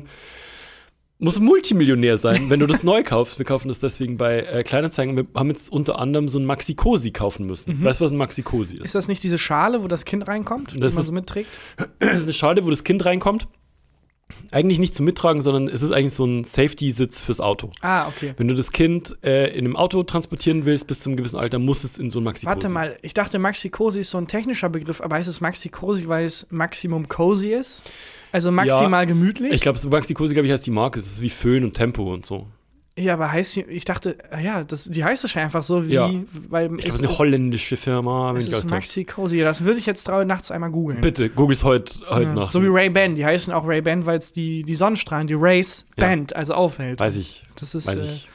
muss Multimillionär sein, wenn du das neu kaufst. Wir kaufen das deswegen bei Kleinanzeigen. Wir haben jetzt unter anderem so ein Maxi-Cosi kaufen müssen. Weißt du, was ein Maxi-Cosi ist? Ist das nicht diese Schale, wo das Kind reinkommt, die man so mitträgt? Das ist eine Schale, wo das Kind reinkommt. Eigentlich nicht zum Mittragen, sondern es ist eigentlich so ein Safety-Sitz fürs Auto. Ah, okay. Wenn du das Kind in einem Auto transportieren willst bis zum gewissen Alter, muss es in so ein Maxi-Cosi. Warte mal, ich dachte, Maxi-Cosi ist so ein technischer Begriff, aber heißt es Maxi-Cosi, weil es Maximum Cozy ist? Also maximal gemütlich? Ich glaube, so Maxi-Cosi, heißt die Marke. Es ist wie Föhn und Tempo und so. Ja, aber ich dachte, die heißt wahrscheinlich einfach so, weil ich glaube, es ist eine holländische Firma. Das ist Maxi-Cosi. Das würde ich jetzt nachts einmal googeln. Bitte, google es heute nach. So wie Ray-Ban. Die heißen auch Ray-Ban, weil es die Sonnenstrahlen, die Rays Band, also aufhält. Weiß ich. Das ist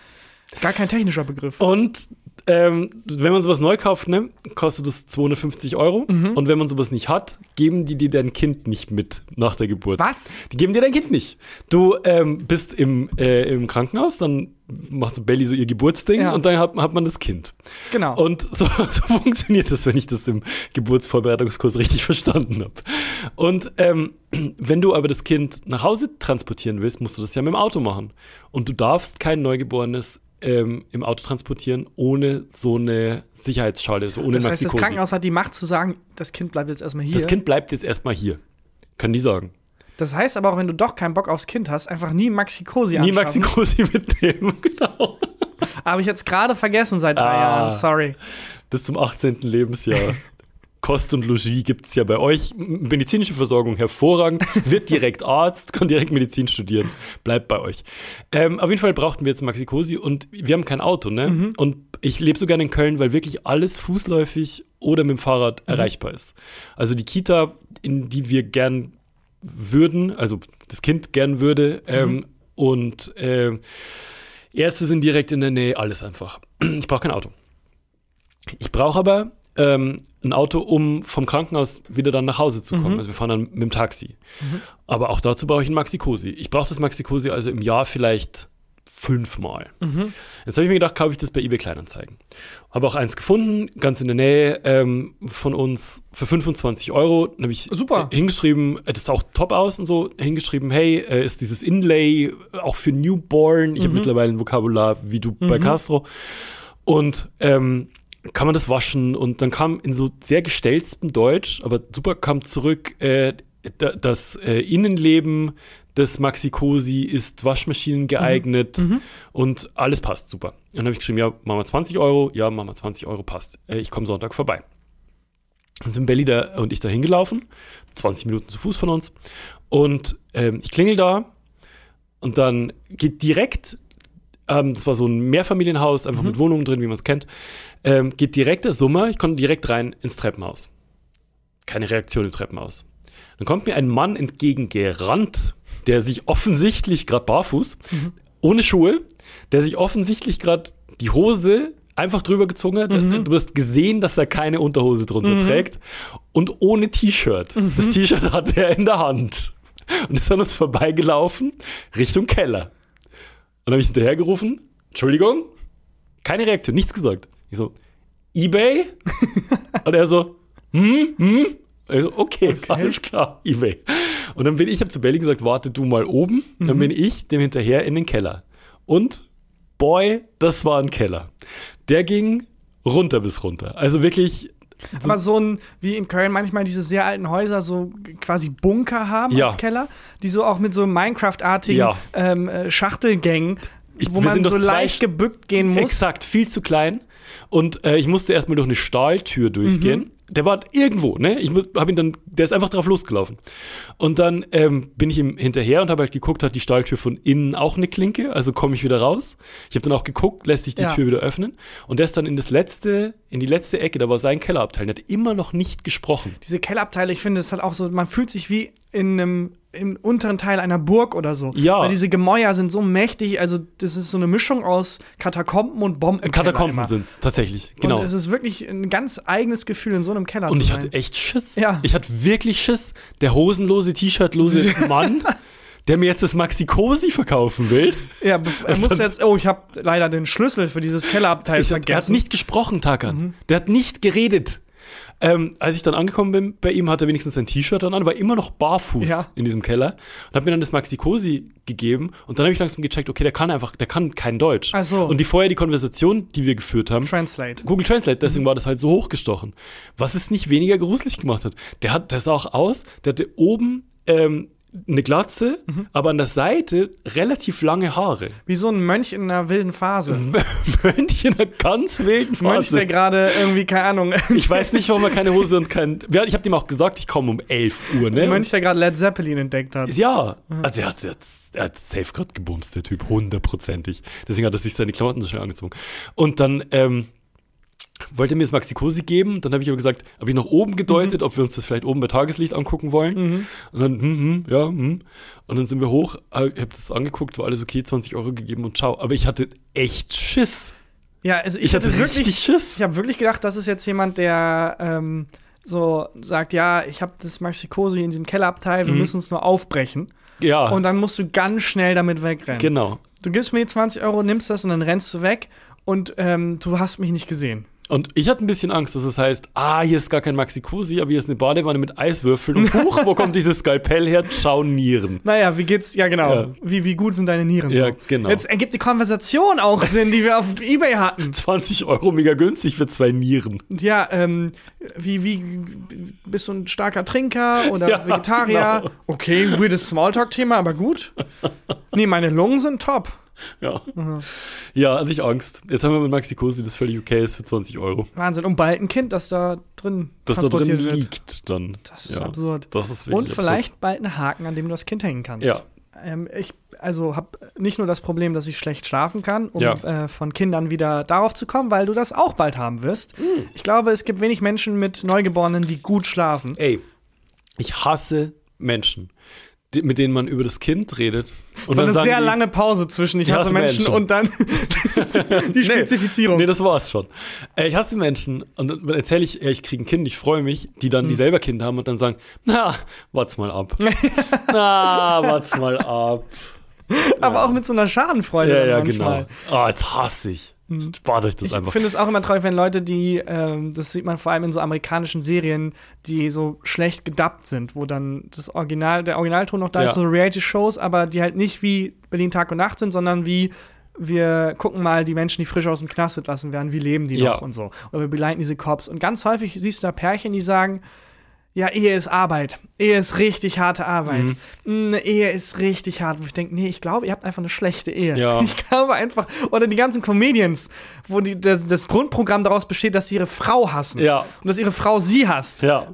gar kein technischer Begriff. Und wenn man sowas neu kauft, kostet es 250 €. Und wenn man sowas nicht hat, geben die dir dein Kind nicht mit nach der Geburt. Was? Die geben dir dein Kind nicht. Du bist im Krankenhaus, dann macht Belly so ihr Geburtsding und dann hat man das Kind. Genau. Und so funktioniert das, wenn ich das im Geburtsvorbereitungskurs richtig verstanden habe. Und wenn du aber das Kind nach Hause transportieren willst, musst du das ja mit dem Auto machen. Und du darfst kein Neugeborenes im Auto transportieren, ohne so eine Sicherheitsschale, so ohne Maxi-Cosi. Das Krankenhaus hat die Macht zu sagen, das Kind bleibt jetzt erstmal hier. Das Kind bleibt jetzt erstmal hier. Können die sagen. Das heißt aber auch, wenn du doch keinen Bock aufs Kind hast, einfach nie Maxi-Cosi anschaffen. Nie Maxi-Cosi mitnehmen, genau. Habe ich jetzt gerade vergessen seit 3 Jahren, sorry. Bis zum 18. Lebensjahr. Kost und Logis gibt es ja bei euch. Medizinische Versorgung hervorragend. Wird direkt Arzt, kann direkt Medizin studieren. Bleibt bei euch. Auf jeden Fall brauchten wir jetzt Maxi-Cosi und wir haben kein Auto, ne? Und ich lebe so gerne in Köln, weil wirklich alles fußläufig oder mit dem Fahrrad erreichbar ist. Also die Kita, in die wir gern würden, also das Kind gern würde, und Ärzte sind direkt in der Nähe, alles einfach. Ich brauche kein Auto. Ich brauche aber ein Auto, um vom Krankenhaus wieder dann nach Hause zu kommen. Also wir fahren dann mit dem Taxi. Aber auch dazu brauche ich ein Maxi-Cosi. Ich brauche das Maxi-Cosi also im Jahr vielleicht 5-mal. Jetzt habe ich mir gedacht, kaufe ich das bei eBay Kleinanzeigen. Habe auch eins gefunden, ganz in der Nähe von uns für 25 €. Dann habe ich hingeschrieben, das sah auch top aus und so, hingeschrieben, hey, ist dieses Inlay auch für Newborn? Ich habe mittlerweile ein Vokabular wie du bei Castro. Und kann man das waschen? Und dann kam in so sehr gestellstem Deutsch, aber super, kam zurück, das Innenleben des Maxi-Cosi ist Waschmaschinen geeignet und alles passt, super. Und dann habe ich geschrieben, ja, machen wir 20 €, ja, machen wir 20 €, passt. Ich komme Sonntag vorbei. Dann sind Belly und ich da hingelaufen, 20 Minuten zu Fuß von uns. Und ich klingel da Und dann geht direkt, das war so ein Mehrfamilienhaus, einfach mit Wohnungen drin, wie man es kennt, geht direkt der Summer, ich konnte direkt rein ins Treppenhaus. Keine Reaktion im Treppenhaus. Dann kommt mir ein Mann entgegengerannt, der sich offensichtlich gerade barfuß, ohne Schuhe, der sich offensichtlich gerade die Hose einfach drüber gezogen hat. Du hast gesehen, dass er keine Unterhose drunter trägt und ohne T-Shirt. Das T-Shirt hatte er in der Hand und ist an uns vorbeigelaufen Richtung Keller. Und dann habe ich hinterhergerufen, Entschuldigung, keine Reaktion, nichts gesagt. Ich so, eBay? Und er so, Also, okay, alles klar, eBay. Und dann ich habe zu Belly gesagt, warte du mal oben. Dann bin ich dem hinterher in den Keller. Und, boy, das war ein Keller. Der ging runter bis runter. Also wirklich. Aber so ein, wie in Köln manchmal diese sehr alten Häuser so quasi Bunker haben als Keller, die so auch mit so Minecraft-artigen Schachtelgängen, wo man so leicht gebückt gehen muss. Exakt, viel zu klein. Und ich musste erstmal durch eine Stahltür durchgehen. Der war irgendwo, ne? Der ist einfach drauf losgelaufen. Und dann bin ich ihm hinterher und habe halt geguckt, hat die Stahltür von innen auch eine Klinke, also komme ich wieder raus. Ich habe dann auch geguckt, lässt sich die Tür wieder öffnen. Und der ist dann in die letzte Ecke, da war sein Kellerabteil, der hat immer noch nicht gesprochen. Diese Kellerabteile, ich finde, es hat auch so, man fühlt sich wie im unteren Teil einer Burg oder so. Ja. Weil diese Gemäuer sind so mächtig, also das ist so eine Mischung aus Katakomben und Bomben. Katakomben sind es, tatsächlich, genau. Und es ist wirklich ein ganz eigenes Gefühl, in so einem Keller und zu sein. Und ich hatte echt Schiss. Ja. Ich hatte wirklich Schiss. Der hosenlose, T-Shirtlose Mann, der mir jetzt das Maxi-Cosi verkaufen will. Ja, er muss jetzt, ich habe leider den Schlüssel für dieses Kellerabteil vergessen. Der hat nicht gesprochen, Tarkan. Der hat nicht geredet. Als ich dann angekommen bin bei ihm, hat er wenigstens sein T-Shirt dann an, war immer noch barfuß in diesem Keller und hat mir dann das Maxi-Cosi gegeben und dann habe ich langsam gecheckt, okay, der kann kein Deutsch. Ach so. Und die Konversation, die wir geführt haben, Google Translate, deswegen war das halt so hochgestochen. Was es nicht weniger gruselig gemacht hat. Der sah auch aus, der hatte oben eine Glatze, aber an der Seite relativ lange Haare. Wie so ein Mönch in einer wilden Phase. Mönch in einer ganz wilden Phase. Mönch, der gerade irgendwie, keine Ahnung. Ich weiß nicht, warum er keine Hose und ich habe ihm auch gesagt, ich komme um 11 Uhr, ne? Ein Mönch, der gerade Led Zeppelin entdeckt hat. Ja, also er hat safe gerade gebumst, der Typ, 100%ig. Deswegen hat er sich seine Klamotten so schnell angezogen. Und dann wollte er mir das Maxi-Cosi geben. Dann habe ich aber gesagt, habe ich nach oben gedeutet, ob wir uns das vielleicht oben bei Tageslicht angucken wollen. Und dann, Und dann sind wir hoch, ich habe das angeguckt, war alles okay, 20 € gegeben und ciao. Aber ich hatte echt Schiss. Ja, also ich hatte wirklich Schiss. Ich habe wirklich gedacht, das ist jetzt jemand, der so sagt, ja, ich habe das Maxi-Cosi in diesem Kellerabteil, wir müssen es nur aufbrechen. Ja. Und dann musst du ganz schnell damit wegrennen. Genau. Du gibst mir 20 €, nimmst das und dann rennst du weg und du hast mich nicht gesehen. Und ich hatte ein bisschen Angst, dass es heißt, hier ist gar kein Maxi-Cosi, aber hier ist eine Badewanne mit Eiswürfeln. Und huch, wo kommt dieses Skalpell her? Schau, Nieren. Naja, wie geht's? Ja, genau. Ja. Wie gut sind deine Nieren so? Ja, genau. Jetzt ergibt die Konversation auch Sinn, die wir auf eBay hatten. 20 € mega günstig für 2 Nieren. Ja, wie bist du ein starker Trinker oder Vegetarier? Genau. Okay, weirdes Smalltalk-Thema, aber gut. Nee, meine Lungen sind top. Ja. Ja, hatte ich Angst. Jetzt haben wir mit Maxi-Cosi, das völlig okay ist, für 20 €. Wahnsinn. Und bald ein Kind, das da drin liegt dann. Das ist absurd. Das ist wirklich und vielleicht bald einen Haken, an dem du das Kind hängen kannst. Ja. Ich habe nicht nur das Problem, dass ich schlecht schlafen kann, um von Kindern wieder darauf zu kommen, weil du das auch bald haben wirst. Ich glaube, es gibt wenig Menschen mit Neugeborenen, die gut schlafen. Ey, ich hasse Menschen, mit denen man über das Kind redet. Und dann eine sehr lange Pause zwischen ich hasse Menschen und dann die Spezifizierung. Nee, das war's schon. Ich hasse Menschen und dann erzähle ich kriege ein Kind, ich freue mich, die dann die selber Kinder haben und dann sagen, wart's mal ab. Wart's mal ab. Aber auch mit so einer Schadenfreude manchmal. Genau. Jetzt hasse ich. Spart euch das einfach. Ich finde es auch immer traurig, wenn Leute, die, das sieht man vor allem in so amerikanischen Serien, die so schlecht gedubbt sind, wo dann der Originalton noch da ist, so Reality-Shows, aber die halt nicht wie Berlin Tag und Nacht sind, sondern wie wir gucken mal die Menschen, die frisch aus dem Knast entlassen werden, wie leben die noch und so. Oder wir begleiten diese Cops. Und ganz häufig siehst du da Pärchen, die sagen, ja, Ehe ist Arbeit. Ehe ist richtig harte Arbeit. Eine Ehe ist richtig hart. Wo ich denke, nee, ich glaube, ihr habt einfach eine schlechte Ehe. Ja. Ich glaube einfach, oder die ganzen Comedians, wo das Grundprogramm daraus besteht, dass sie ihre Frau hassen. Ja. Und dass ihre Frau sie hasst. Ja. Und denke,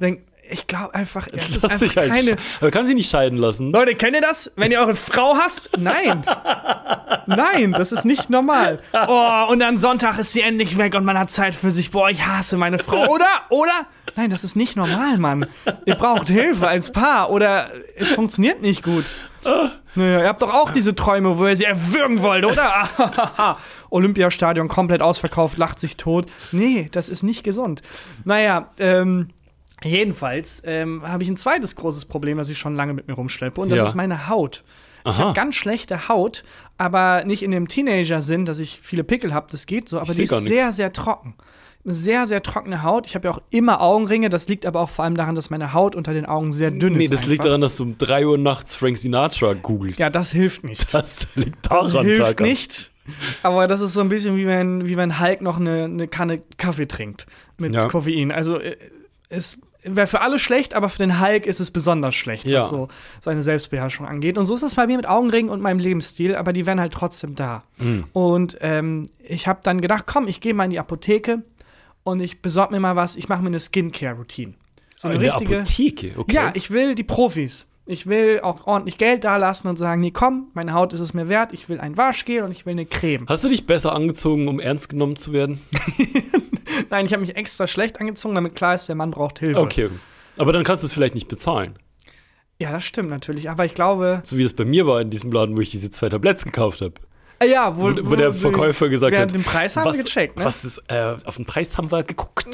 Ich glaube einfach, es ist Lass einfach dich halt keine... Aber kann sie nicht scheiden lassen? Leute, kennt ihr das? Wenn ihr eure Frau hasst? Nein. Nein, das ist nicht normal. Oh, und am Sonntag ist sie endlich weg und man hat Zeit für sich. Boah, ich hasse meine Frau. Oder? Nein, das ist nicht normal, Mann. Ihr braucht Hilfe als Paar oder es funktioniert nicht gut. Naja, ihr habt doch auch diese Träume, wo ihr sie erwürgen wollt, oder? Olympiastadion komplett ausverkauft, lacht sich tot. Nee, das ist nicht gesund. Naja, jedenfalls habe ich ein zweites großes Problem, das ich schon lange mit mir rumschleppe. Und das ist meine Haut. Ich habe ganz schlechte Haut, aber nicht in dem Teenager-Sinn, dass ich viele Pickel habe, das geht so. Aber die ist sehr, sehr trocken. Eine sehr, sehr trockene Haut. Ich habe ja auch immer Augenringe. Das liegt aber auch vor allem daran, dass meine Haut unter den Augen sehr dünn ist. Nee, das liegt daran, dass du um 3 Uhr nachts Frank Sinatra googelst. Ja, das hilft nicht. Das liegt daran, Das hilft nicht. Aber das ist so ein bisschen wie wenn Hulk noch eine Kanne Kaffee trinkt mit Koffein. Also es wäre für alle schlecht, aber für den Hulk ist es besonders schlecht, was so seine Selbstbeherrschung angeht. Und so ist das bei mir mit Augenringen und meinem Lebensstil, aber die wären halt trotzdem da. Und ich habe dann gedacht, komm, ich gehe mal in die Apotheke und ich besorge mir mal was, ich mache mir eine Skincare-Routine. So eine richtige Apotheke? Okay. Ja, ich will die Profis. Ich will auch ordentlich Geld da lassen und sagen, nee, komm, meine Haut ist es mir wert, ich will ein Waschgel und ich will eine Creme. Hast du dich besser angezogen, um ernst genommen zu werden? Nein, ich habe mich extra schlecht angezogen, damit klar ist, der Mann braucht Hilfe. Okay, aber dann kannst du es vielleicht nicht bezahlen. Ja, das stimmt natürlich, aber ich glaube... So wie es bei mir war in diesem Laden, wo ich diese 2 Tabletts gekauft habe. Ja, wo der Verkäufer gesagt hat, den Preis haben wir gecheckt, ne? Was ist, auf den Preis haben wir geguckt.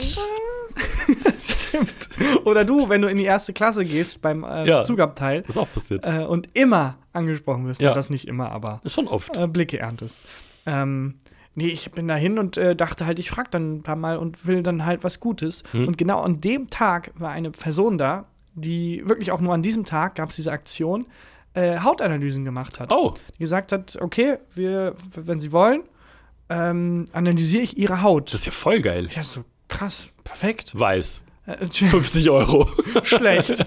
Das stimmt. Oder du, wenn du in die 1. Klasse gehst beim Zugabteil. Das ist auch passiert. Und immer angesprochen wirst. Ja. Das nicht immer, aber das ist schon oft. Blicke erntest. Nee, ich bin da hin und dachte halt, ich frag dann ein paar Mal und will dann halt was Gutes. Und genau an dem Tag war eine Person da, die wirklich auch nur an diesem Tag gab es diese Aktion, Hautanalysen gemacht hat. Oh. Die gesagt hat, okay, wenn Sie wollen, analysiere ich Ihre Haut. Das ist ja voll geil. Ja, so krass, perfekt. Weiß. 50 €. Schlecht.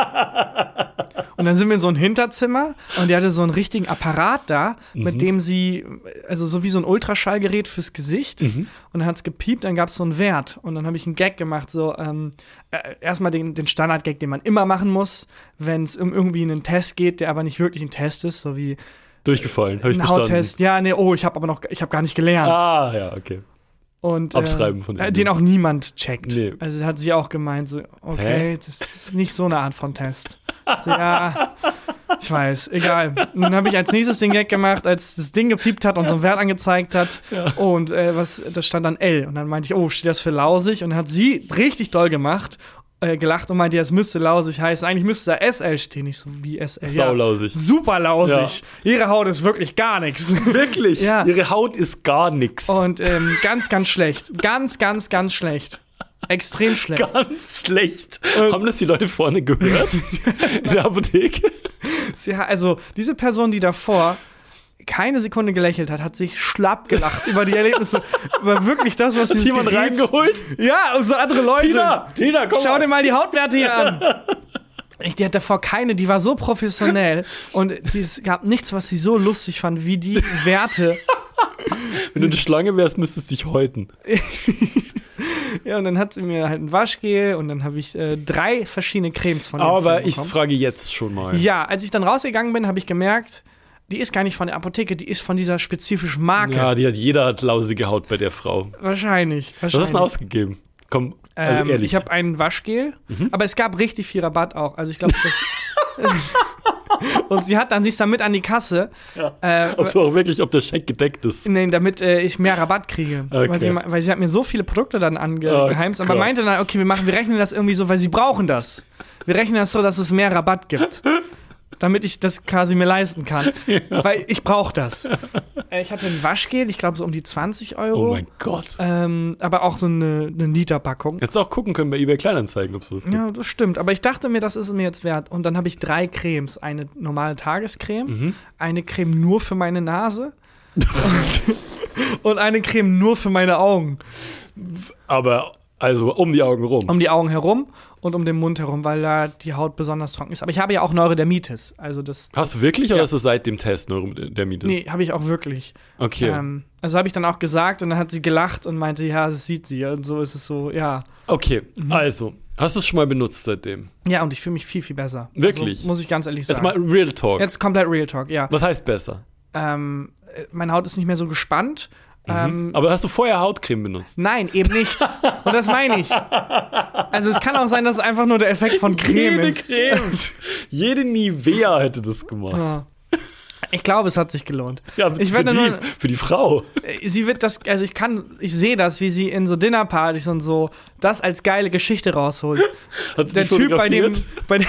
Und dann sind wir in so ein Hinterzimmer und die hatte so einen richtigen Apparat da, mit dem sie, also so wie so ein Ultraschallgerät fürs Gesicht. Und dann hat es gepiept, dann gab es so einen Wert. Und dann habe ich einen Gag gemacht, so erstmal den Standard-Gag, den man immer machen muss, wenn es um irgendwie einen Test geht, der aber nicht wirklich ein Test ist, so wie durchgefallen, habe ich ein bestanden. Hauttest. Ja, nee, ich habe gar nicht gelernt. Ah, ja, okay. Und Abschreiben von den auch niemand checkt. Nee. Also hat sie auch gemeint, so, okay, das ist nicht so eine Art von Test. So, ja, ich weiß, egal. Und dann habe ich als nächstes den Gag gemacht, als das Ding gepiept hat und so einen Wert angezeigt hat. Ja. Und das stand dann L. Und dann meinte ich, steht das für lausig? Und dann hat sie richtig doll gelacht und meinte, ja, es müsste lausig heißen. Eigentlich müsste da SL stehen, nicht so wie SL. Saulausig. Ja, super lausig. Ja. Ihre Haut ist wirklich gar nichts. Wirklich? Ja. Ihre Haut ist gar nichts. Und ganz, ganz schlecht. Ganz, ganz, ganz schlecht. Extrem schlecht. Ganz schlecht. Haben das die Leute vorne gehört? In der Apotheke? Also, diese Person, die davor keine Sekunde gelächelt hat sich schlapp gelacht über die Erlebnisse, über wirklich das, was sie Hat jemand reingeholt? Ja, und so andere Leute. Tina, komm Schau dir mal die Hautwerte hier an. Die hat davor die war so professionell und es gab nichts, was sie so lustig fand, wie die Werte. Wenn du eine Schlange wärst, müsstest du dich häuten. Ja, und dann hat sie mir halt ein Waschgel und dann habe ich 3 verschiedene Cremes von ihr Aber ich frage jetzt schon mal. Ja, als ich dann rausgegangen bin, habe ich gemerkt, die ist gar nicht von der Apotheke, die ist von dieser spezifischen Marke. Ja, jeder hat lausige Haut bei der Frau. Wahrscheinlich. Was hast du denn ausgegeben? Komm, also ehrlich. Ich habe ein Waschgel, aber es gab richtig viel Rabatt auch. Also ich glaube, das... Und sie ist dann mit an die Kasse. Ja. Ob der Scheck gedeckt ist. Nee, damit ich mehr Rabatt kriege. Okay. Weil sie hat mir so viele Produkte dann angeheimst. Aber meinte dann, okay, wir rechnen das irgendwie so, weil sie brauchen das. Wir rechnen das so, dass es mehr Rabatt gibt. Damit ich das quasi mir leisten kann. Ja. Weil ich brauche das. Ich hatte ein Waschgel, ich glaube so um die 20 €. Oh mein Gott. Aber auch so eine Literpackung. Hättest du auch gucken können bei eBay Kleinanzeigen, ob es was gibt. Ja, das stimmt. Aber ich dachte mir, das ist mir jetzt wert. Und dann habe ich 3 Cremes. Eine normale Tagescreme, eine Creme nur für meine Nase und eine Creme nur für meine Augen. Aber Also um die Augen rum. Um die Augen herum und um den Mund herum, weil da die Haut besonders trocken ist. Aber ich habe ja auch Neurodermitis. Also Hast du wirklich oder hast du seit dem Test Neurodermitis? Nee, habe ich auch wirklich. Okay. Also habe ich dann auch gesagt und dann hat sie gelacht und meinte, ja, das sieht sie. Und so ist es so, ja. Okay, also, hast du es schon mal benutzt seitdem? Ja, und ich fühle mich viel, viel besser. Wirklich? Also, muss ich ganz ehrlich sagen. Jetzt mal Real Talk. Jetzt komplett Real Talk, ja. Was heißt besser? Meine Haut ist nicht mehr so gespannt. Aber hast du vorher Hautcreme benutzt? Nein, eben nicht. Und das meine ich. Also es kann auch sein, dass es einfach nur der Effekt von Creme ist. Jede Nivea hätte das gemacht. Ja. Ich glaube, es hat sich gelohnt. Ja, für die Frau. Sie wird das, also ich sehe das, wie sie in so Dinnerpartys und so das als geile Geschichte rausholt. Hat sie Der dich Typ, fotografiert?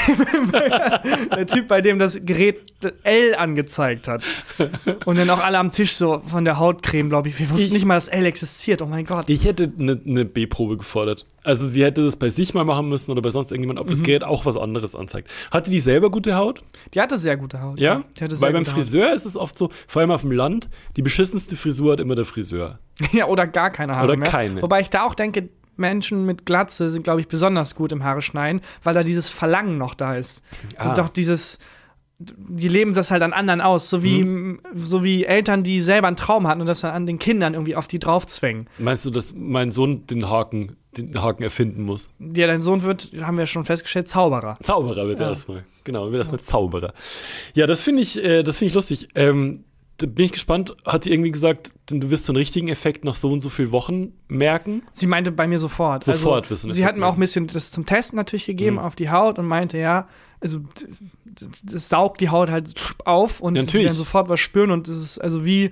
der Typ, bei dem das Gerät L angezeigt hat. Und dann auch alle am Tisch so von der Hautcreme, glaube ich. Wir wussten nicht mal, dass L existiert. Oh mein Gott. Ich hätte eine B-Probe gefordert. Also sie hätte das bei sich mal machen müssen oder bei sonst irgendjemand, ob das Gerät auch was anderes anzeigt. Hatte die selber gute Haut? Die hatte sehr gute Haut. Ja? Die hatte sehr Weil beim gute Haut. Friseur ist es oft so, vor allem auf dem Land, die beschissenste Frisur hat immer der Friseur. Ja, oder gar keine Haare Oder mehr. keine. Wobei ich da auch denke, Menschen mit Glatze sind, glaube ich, besonders gut im Haare schneiden, weil da dieses Verlangen noch da ist. So doch dieses, die leben das halt an anderen aus, so wie Eltern, die selber einen Traum hatten und das dann an den Kindern irgendwie auf die draufzwängen. Meinst du, dass mein Sohn den Haken erfinden muss? Ja, dein Sohn wird, haben wir schon festgestellt, Zauberer. Zauberer wird er erstmal. Genau, wird erstmal Zauberer. Ja, das finde ich lustig. Da bin ich gespannt. Hat die irgendwie gesagt, du wirst so einen richtigen Effekt nach so und so vielen Wochen merken? Sie meinte bei mir sofort. Sofort wirst du einen Sie Effekt hat mir auch merken. ein bisschen das zum Testen natürlich gegeben auf die Haut und meinte, ja, also das saugt die Haut halt auf und Ja, sie natürlich. werden sofort was spüren und das ist also wie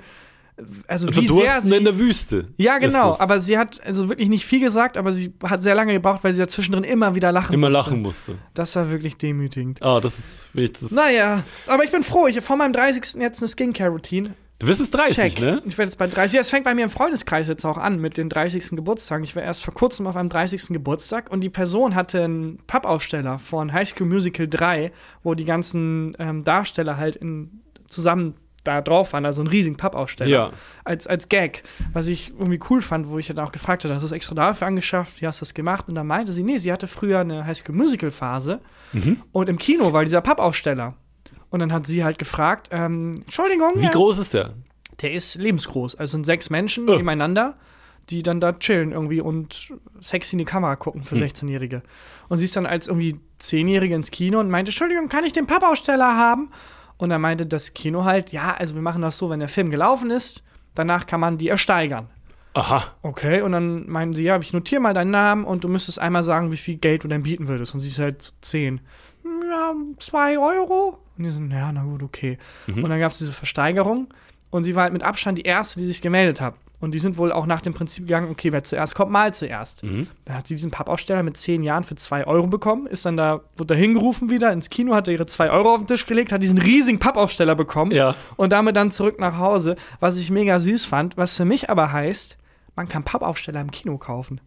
sehr Verdursten in der Wüste. Ja, genau, ist es. aber sie hat also wirklich nicht viel gesagt, aber sie hat sehr lange gebraucht, weil sie dazwischendrin immer wieder lachen Immer musste. lachen musste. Das war wirklich demütigend. Das ist wirklich. Naja, aber ich bin froh, ich habe vor meinem 30. jetzt eine Skincare-Routine. Du wirst jetzt 30, Check. ne? Ich werde jetzt bei 30. Ja, es fängt bei mir im Freundeskreis jetzt auch an mit den 30. Geburtstagen. Ich war erst vor kurzem auf einem 30. Geburtstag und die Person hatte einen Pappaufsteller von High School Musical 3, wo die ganzen Darsteller halt zusammen da drauf waren, also einen riesigen Pappaufsteller. Ja. Als Gag, was ich irgendwie cool fand, wo ich dann auch gefragt habe, hast du das extra dafür angeschafft, wie hast du das gemacht? Und dann meinte sie, nee, sie hatte früher eine High School Musical Phase und im Kino war dieser Pappaufsteller. Und dann hat sie halt gefragt, Entschuldigung. Wie groß ist der? Der ist lebensgroß. Also sind 6 Menschen nebeneinander, die dann da chillen irgendwie und sexy in die Kamera gucken für 16-Jährige. Und sie ist dann als irgendwie 10-Jährige ins Kino und meinte, Entschuldigung, kann ich den Pappaufsteller haben? Und dann meinte das Kino halt, ja, also wir machen das so, wenn der Film gelaufen ist, danach kann man die ersteigern. Aha. Okay, und dann meinen sie, ja, ich notiere mal deinen Namen und du müsstest einmal sagen, wie viel Geld du denn bieten würdest. Und sie ist halt so 10. Ja, 2 Euro? Und die sind, ja, na gut, okay. Und dann gab es diese Versteigerung und sie war halt mit Abstand die Erste, die sich gemeldet hat. Und die sind wohl auch nach dem Prinzip gegangen, okay, wer zuerst kommt, mal zuerst. Dann hat sie diesen Pappaufsteller mit 10 Jahren für 2 Euro bekommen, ist dann wurde da hingerufen wieder ins Kino, hat ihre 2 Euro auf den Tisch gelegt, hat diesen riesigen Pappaufsteller bekommen und damit dann zurück nach Hause, was ich mega süß fand, was für mich aber heißt, man kann Pappaufsteller im Kino kaufen.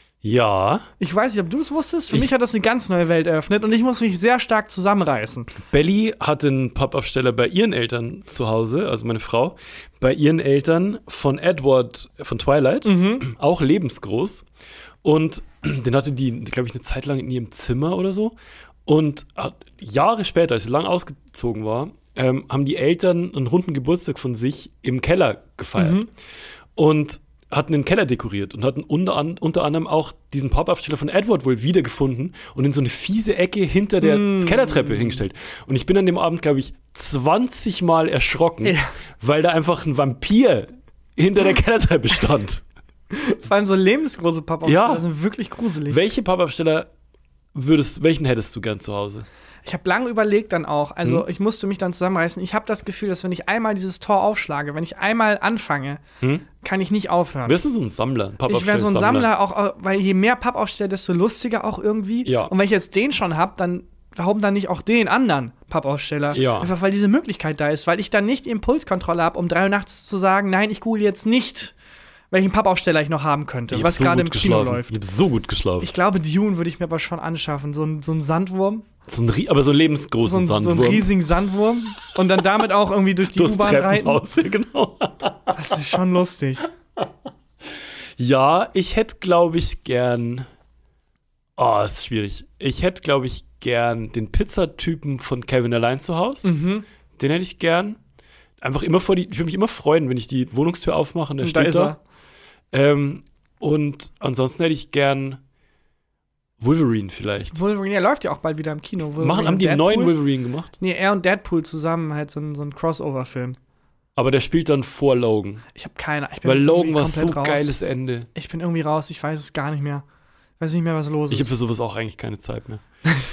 Ja. Ich weiß nicht, ob du es wusstest. Für mich hat das eine ganz neue Welt eröffnet und ich muss mich sehr stark zusammenreißen. Belly hatte einen Pappaufsteller bei ihren Eltern zu Hause, also meine Frau, bei ihren Eltern von Edward von Twilight, auch lebensgroß. Und den hatte die, glaube ich, eine Zeit lang in ihrem Zimmer oder so. Und Jahre später, als sie lang ausgezogen war, haben die Eltern einen runden Geburtstag von sich im Keller gefeiert. Und hatten den Keller dekoriert und hatten unter anderem auch diesen Pappaufsteller von Edward wohl wiedergefunden und in so eine fiese Ecke hinter der Kellertreppe hingestellt. Und ich bin an dem Abend, glaube ich, 20 Mal erschrocken, weil da einfach ein Vampir hinter der Kellertreppe stand. Vor allem so lebensgroße Pappaufsteller sind wirklich gruselig. Welche Pappaufsteller welchen hättest du gern zu Hause? Ich habe lange überlegt dann auch, also ich musste mich dann zusammenreißen. Ich habe das Gefühl, dass wenn ich einmal dieses Tor aufschlage, wenn ich einmal anfange, kann ich nicht aufhören. Wärst du so ein Sammler? Ich wäre so ein Sammler, auch, weil je mehr Pappaufsteller, desto lustiger auch irgendwie. Ja. Und wenn ich jetzt den schon habe, dann warum dann nicht auch den anderen Pappaufsteller? Ja. Einfach weil diese Möglichkeit da ist, weil ich dann nicht die Impulskontrolle habe, um 3 Uhr nachts zu sagen, nein, ich google jetzt nicht, welchen Pappaufsteller ich noch haben könnte, was gerade im Kino läuft. Ich habe so gut geschlafen. Ich glaube, Dune würde ich mir aber schon anschaffen. So ein Sandwurm. Aber so einen lebensgroßen Sandwurm. So einen riesigen Sandwurm. Und dann damit auch irgendwie durch die U-Bahn reiten. Ja, genau. Das ist schon lustig. Ja, ich hätte, glaube ich, gern. Oh, das ist schwierig. Ich hätte, glaube ich, gern den Pizzatypen von Kevin allein zu Hause. Mhm. Den hätte ich gern. Einfach immer ich würde mich immer freuen, wenn ich die Wohnungstür aufmache und der steht da. Und ansonsten hätte ich gern Wolverine vielleicht. Wolverine, der läuft ja auch bald wieder im Kino. Haben die einen neuen Wolverine gemacht? Nee, er und Deadpool zusammen halt so ein Crossover-Film. Aber der spielt dann vor Logan. Ich habe keine Ahnung. Weil Logan war so ein geiles Ende. Ich bin irgendwie raus, ich weiß es gar nicht mehr. Ich weiß nicht mehr, was los ist. Ich habe für sowas auch eigentlich keine Zeit mehr.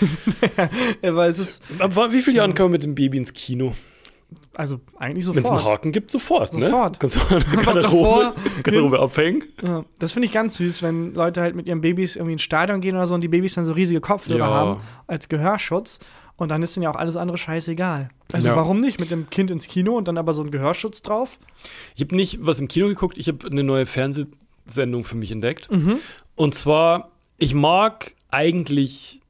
Aber es ist. Ab wie vielen Jahren kommen wir mit dem Baby ins Kino? Also eigentlich sofort. Wenn es einen Haken gibt, sofort. Ne? Kannst du eine Garderobe abhängen. Ja, das finde ich ganz süß, wenn Leute halt mit ihren Babys irgendwie ins Stadion gehen oder so und die Babys dann so riesige Kopfhörer haben als Gehörschutz. Und dann ist denen ja auch alles andere scheißegal. Also warum nicht? Mit dem Kind ins Kino und dann aber so ein Gehörschutz drauf? Ich habe nicht was im Kino geguckt, ich habe eine neue Fernsehsendung für mich entdeckt. Und zwar, ich mag eigentlich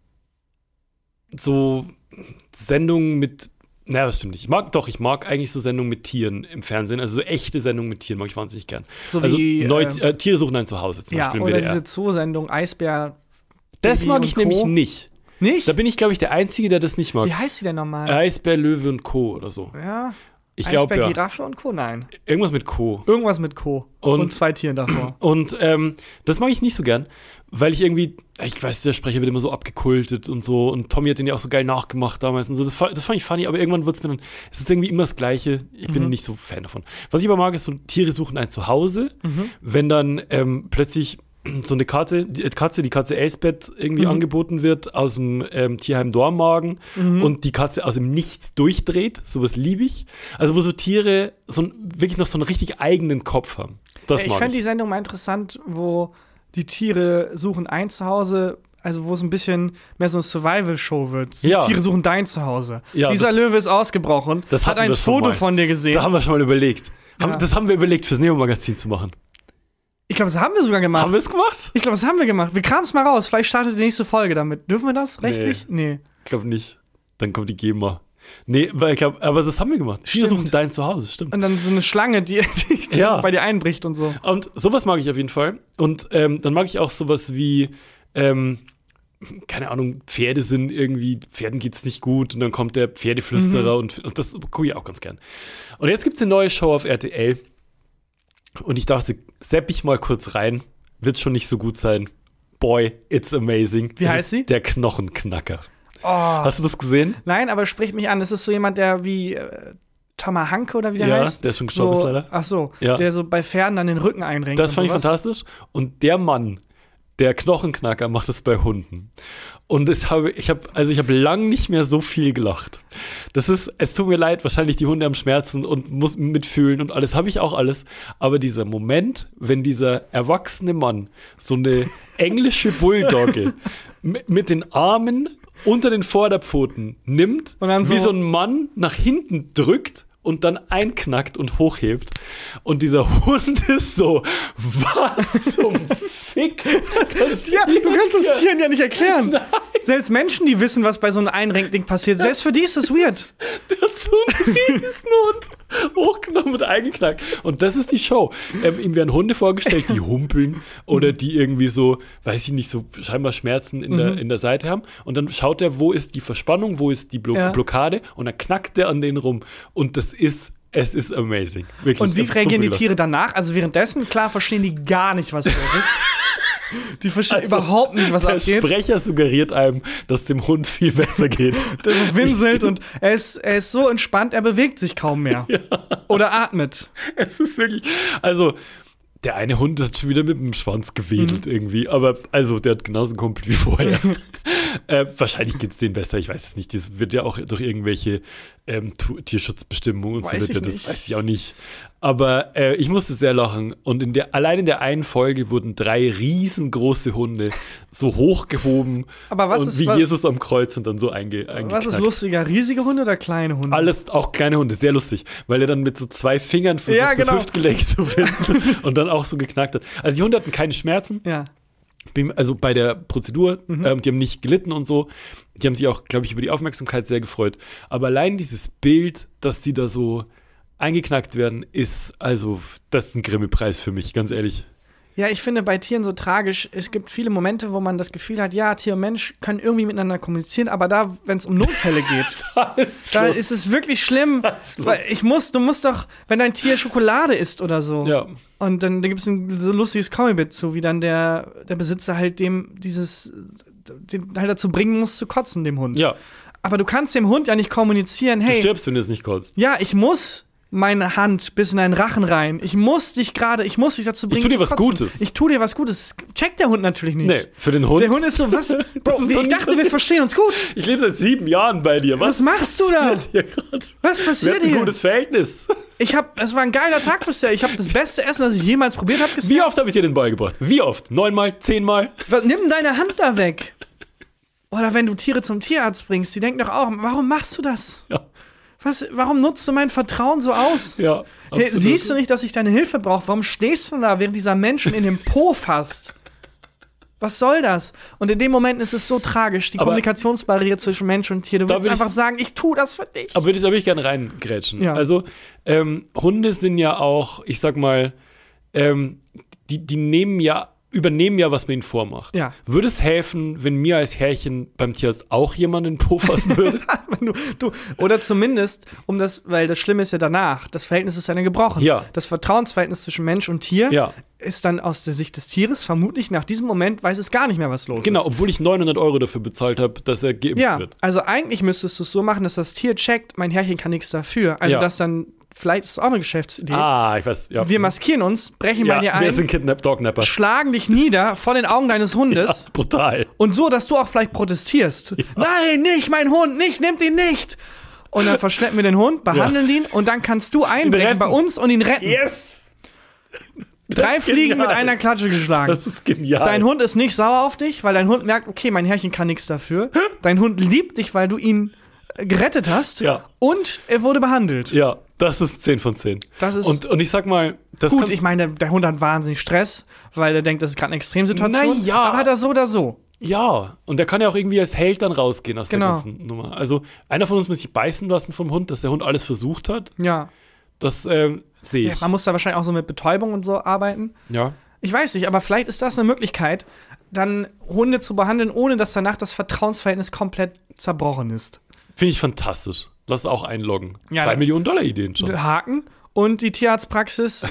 so Sendungen mit, naja, das stimmt nicht. Ich mag eigentlich so Sendungen mit Tieren im Fernsehen, also so echte Sendungen mit Tieren mag ich wahnsinnig gern. So also wie, Tiere suchen ein Zuhause zum Beispiel im oder WDR. diese Zoosendung Eisbär. Das Baby mag ich nämlich nicht. Nicht? Da bin ich, glaube ich, der Einzige, der das nicht mag. Wie heißt die denn nochmal? Eisbär, Löwe und Co. oder so. Ja. Ich glaube, Eisbär, Giraffe und Co. Nein. Irgendwas mit Co. Irgendwas mit Co. Und 2 Tieren davor. Und das mag ich nicht so gern, weil ich irgendwie, ich weiß, der Sprecher wird immer so abgekultet und so. Und Tommy hat den ja auch so geil nachgemacht damals und so. Das fand ich funny, aber irgendwann wird es mir dann, es ist irgendwie immer das Gleiche. Ich bin nicht so Fan davon. Was ich aber mag, ist so Tiere suchen ein Zuhause. Wenn dann plötzlich so eine die Katze Elsbeth irgendwie angeboten wird aus dem Tierheim Dormagen und die Katze aus dem Nichts durchdreht, sowas liebe ich. Also wo so Tiere wirklich noch so einen richtig eigenen Kopf haben. Das mag ich. Ich fände die Sendung mal interessant, wo die Tiere suchen ein Zuhause, also wo es ein bisschen mehr so eine Survival-Show wird. Tiere suchen dein Zuhause. Ja, Dieser Löwe ist ausgebrochen, hat ein Foto von dir gesehen. Da haben wir schon mal überlegt. Das haben wir überlegt, fürs Neo-Magazin zu machen. Ich glaube, das haben wir sogar gemacht. Haben wir es gemacht? Ich glaube, das haben wir gemacht. Wir kramen es mal raus. Vielleicht startet die nächste Folge damit. Dürfen wir das rechtlich? Nee. Ich glaube nicht. Dann kommt die GEMA. Nee, weil ich glaube, aber das haben wir gemacht. Tiere suchen dein Zuhause, stimmt. Und dann so eine Schlange, die bei dir einbricht und so. Und sowas mag ich auf jeden Fall. Und dann mag ich auch sowas wie, keine Ahnung, Pferden geht's nicht gut und dann kommt der Pferdeflüsterer und das gucke ich auch ganz gern. Und jetzt gibt's eine neue Show auf RTL. Und ich dachte, sepp ich mal kurz rein, wird schon nicht so gut sein. Boy, it's amazing. Wie heißt sie? Der Knochenknacker. Oh. Hast du das gesehen? Nein, aber spricht mich an. Das ist so jemand, der wie Thomas Hanke oder wie der heißt. Ja, der ist schon gestorben ist leider. Ach so, der so bei Pferden dann den Rücken einrenkt. Das fand ich fantastisch. Und der Mann, der Knochenknacker, macht es bei Hunden. Und ich habe lang nicht mehr so viel gelacht. Es tut mir leid, wahrscheinlich die Hunde am Schmerzen und muss mitfühlen und alles, habe ich auch alles. Aber dieser Moment, wenn dieser erwachsene Mann so eine englische Bulldogge mit den Armen unter den Vorderpfoten nimmt, und dann wie so ein Mann nach hinten drückt und dann einknackt und hochhebt. Und dieser Hund ist so, was zum Fick? Ja, du kannst das Tieren ja nicht erklären. Nein. Selbst Menschen, die wissen, was bei so einem Einrenkding passiert, selbst für die ist das weird. Der hat so einen Riesenhund hochgenommen und eingeknackt. Und das ist die Show. Ihm werden Hunde vorgestellt, die humpeln oder die irgendwie so, weiß ich nicht, so scheinbar Schmerzen in der Seite haben. Und dann schaut er, wo ist die Verspannung, wo ist die Blockade und dann knackt er an denen rum. Und es ist amazing. Wirklich. Und wie reagieren die Tiere danach? Also währenddessen, klar, verstehen die gar nicht, was los ist. Die verstehen überhaupt nicht, was abgeht. Der Sprecher suggeriert einem, dass dem Hund viel besser geht. Der winselt und er ist so entspannt, er bewegt sich kaum mehr. Ja. Oder atmet. Es ist wirklich, also der eine Hund hat schon wieder mit dem Schwanz gewedelt irgendwie, aber also der hat genauso gehumpelt wie vorher. Wahrscheinlich geht es denen besser, ich weiß es nicht. Das wird ja auch durch irgendwelche Tierschutzbestimmungen und so weiter, das weiß ich auch nicht. Aber ich musste sehr lachen. Und allein in der einen Folge wurden 3 riesengroße Hunde so hochgehoben wie Jesus am Kreuz und dann so eingeknackt. Was ist lustiger, riesige Hunde oder kleine Hunde? Alles, auch kleine Hunde, sehr lustig. Weil er dann mit so 2 Fingern versucht, das Hüftgelenk zu finden und dann auch so geknackt hat. Also die Hunde hatten keine Schmerzen. Ja. Also bei der Prozedur, die haben nicht gelitten und so. Die haben sich auch, glaube ich, über die Aufmerksamkeit sehr gefreut. Aber allein dieses Bild, dass die da so eingeknackt werden, das ist ein Grimme-Preis für mich, ganz ehrlich. Ja, ich finde bei Tieren so tragisch, es gibt viele Momente, wo man das Gefühl hat, ja, Tier und Mensch können irgendwie miteinander kommunizieren, aber da, wenn es um Notfälle geht, da ist es wirklich schlimm. Weil du musst doch, wenn dein Tier Schokolade isst oder so, und dann gibt es ein so lustiges Comic-Bit zu, wie dann der Besitzer halt den halt dazu bringen muss, zu kotzen, dem Hund. Ja. Aber du kannst dem Hund ja nicht kommunizieren, hey. Du stirbst, wenn du es nicht kotzt. Ja, ich muss meine Hand bis in deinen Rachen rein. Ich muss dich dazu bringen. Ich tu dir was Gutes. Ich tu dir was Gutes. Checkt der Hund natürlich nicht. Nee, für den Hund. Der Hund ist so, was? Bro, ich dachte, wir verstehen uns gut. Ich lebe seit 7 Jahren bei dir. Was machst du da? Was passiert hier? Wir haben ein gutes Verhältnis. Es war ein geiler Tag bisher. Ich habe das beste Essen, das ich jemals probiert habe. Wie oft habe ich dir den Ball gebracht? Wie oft? 9-mal? 10-mal? Nimm deine Hand da weg. Oder wenn du Tiere zum Tierarzt bringst, die denken doch auch, warum machst du das? Ja. Warum nutzt du mein Vertrauen so aus? Ja, hey, siehst du nicht, dass ich deine Hilfe brauche? Warum stehst du da, während dieser Menschen in den Po fasst? Was soll das? Und in dem Moment ist es so tragisch, die Kommunikationsbarriere zwischen Mensch und Tier. Du willst einfach sagen, ich tue das für dich. Aber da würde ich gerne reingrätschen. Ja. Also, Hunde sind ja auch, ich sag mal, die übernehmen ja, was man ihnen vormacht. Ja. Würde es helfen, wenn mir als Herrchen beim Tierarzt auch jemand in den Po fassen würde? Oder zumindest, weil das Schlimme ist ja danach, das Verhältnis ist ja dann gebrochen. Ja. Das Vertrauensverhältnis zwischen Mensch und Tier ist dann aus der Sicht des Tieres vermutlich nach diesem Moment weiß es gar nicht mehr, was los ist. Genau, obwohl ich 900 € dafür bezahlt habe, dass er geimpft wird. Also eigentlich müsstest du es so machen, dass das Tier checkt, mein Herrchen kann nichts dafür. Also dass dann vielleicht ist es auch eine Geschäftsidee. Ich weiß. Ja. Wir maskieren uns, brechen bei dir ein. Wir sind Dognapper. Schlagen dich nieder vor den Augen deines Hundes. Ja, brutal. Und so, dass du auch vielleicht protestierst. Ja. Nein, nicht mein Hund, nehmt ihn nicht. Und dann verschleppen wir den Hund, behandeln ihn und dann kannst du einbrechen bei uns und ihn retten. Yes! 3 Fliegen mit einer Klatsche geschlagen. Das ist genial. Dein Hund ist nicht sauer auf dich, weil dein Hund merkt, okay, mein Herrchen kann nichts dafür. Dein Hund liebt dich, weil du ihn gerettet hast. Ja. Und er wurde behandelt. Ja, das ist 10 von 10. Das ist und ich sag mal, das gut, ich meine, der Hund hat wahnsinnig Stress, weil er denkt, das ist gerade eine Extremsituation. Na ja. Aber hat er so oder so. Ja, und der kann ja auch irgendwie als Held dann rausgehen aus der ganzen Nummer. Also, einer von uns muss sich beißen lassen vom Hund, dass der Hund alles versucht hat. Ja. Das sehe ich. Ja, man muss da wahrscheinlich auch so mit Betäubung und so arbeiten. Ja. Ich weiß nicht, aber vielleicht ist das eine Möglichkeit, dann Hunde zu behandeln, ohne dass danach das Vertrauensverhältnis komplett zerbrochen ist. Finde ich fantastisch. Lass es auch einloggen. Ja, 2 Millionen $ Ideen schon. Haken. Und die Tierarztpraxis,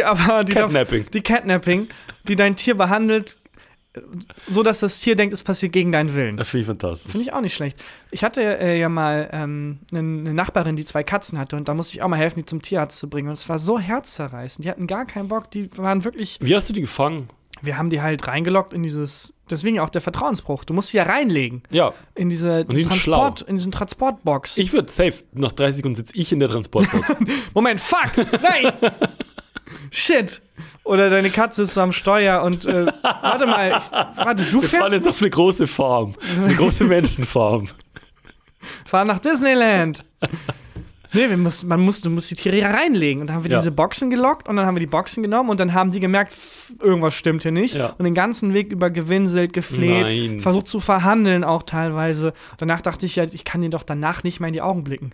Catnapping, die dein Tier behandelt, so dass das Tier denkt, es passiert gegen deinen Willen. Das finde ich fantastisch. Finde ich auch nicht schlecht. Ich hatte ja mal eine Nachbarin, die 2 Katzen hatte und da musste ich auch mal helfen, die zum Tierarzt zu bringen. Und es war so herzzerreißend. Die hatten gar keinen Bock. Die waren wirklich. Wie hast du die gefangen? Wir haben die halt reingeloggt in deswegen auch der Vertrauensbruch. Du musst sie ja reinlegen. Ja. In diesen Transportbox. Ich würde safe, nach 30 Sekunden sitze ich in der Transportbox. Moment, fuck! Nein! Shit! Oder deine Katze ist so am Steuer und warte mal, du Wir fährst. fahren jetzt auf eine große Farm. Eine große Menschenfarm. Fahren nach Disneyland. Nee, du musst die Tiere reinlegen. Und dann haben wir diese Boxen gelockt und dann haben wir die Boxen genommen und dann haben die gemerkt, irgendwas stimmt hier nicht. Ja. Und den ganzen Weg über gewinselt, gefleht, versucht zu verhandeln auch teilweise. Danach dachte ich ja, ich kann denen doch danach nicht mehr in die Augen blicken.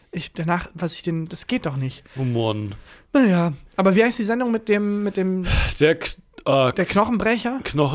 Das geht doch nicht. Oh Mann. Naja, aber wie heißt die Sendung mit dem der Knochenbrecher?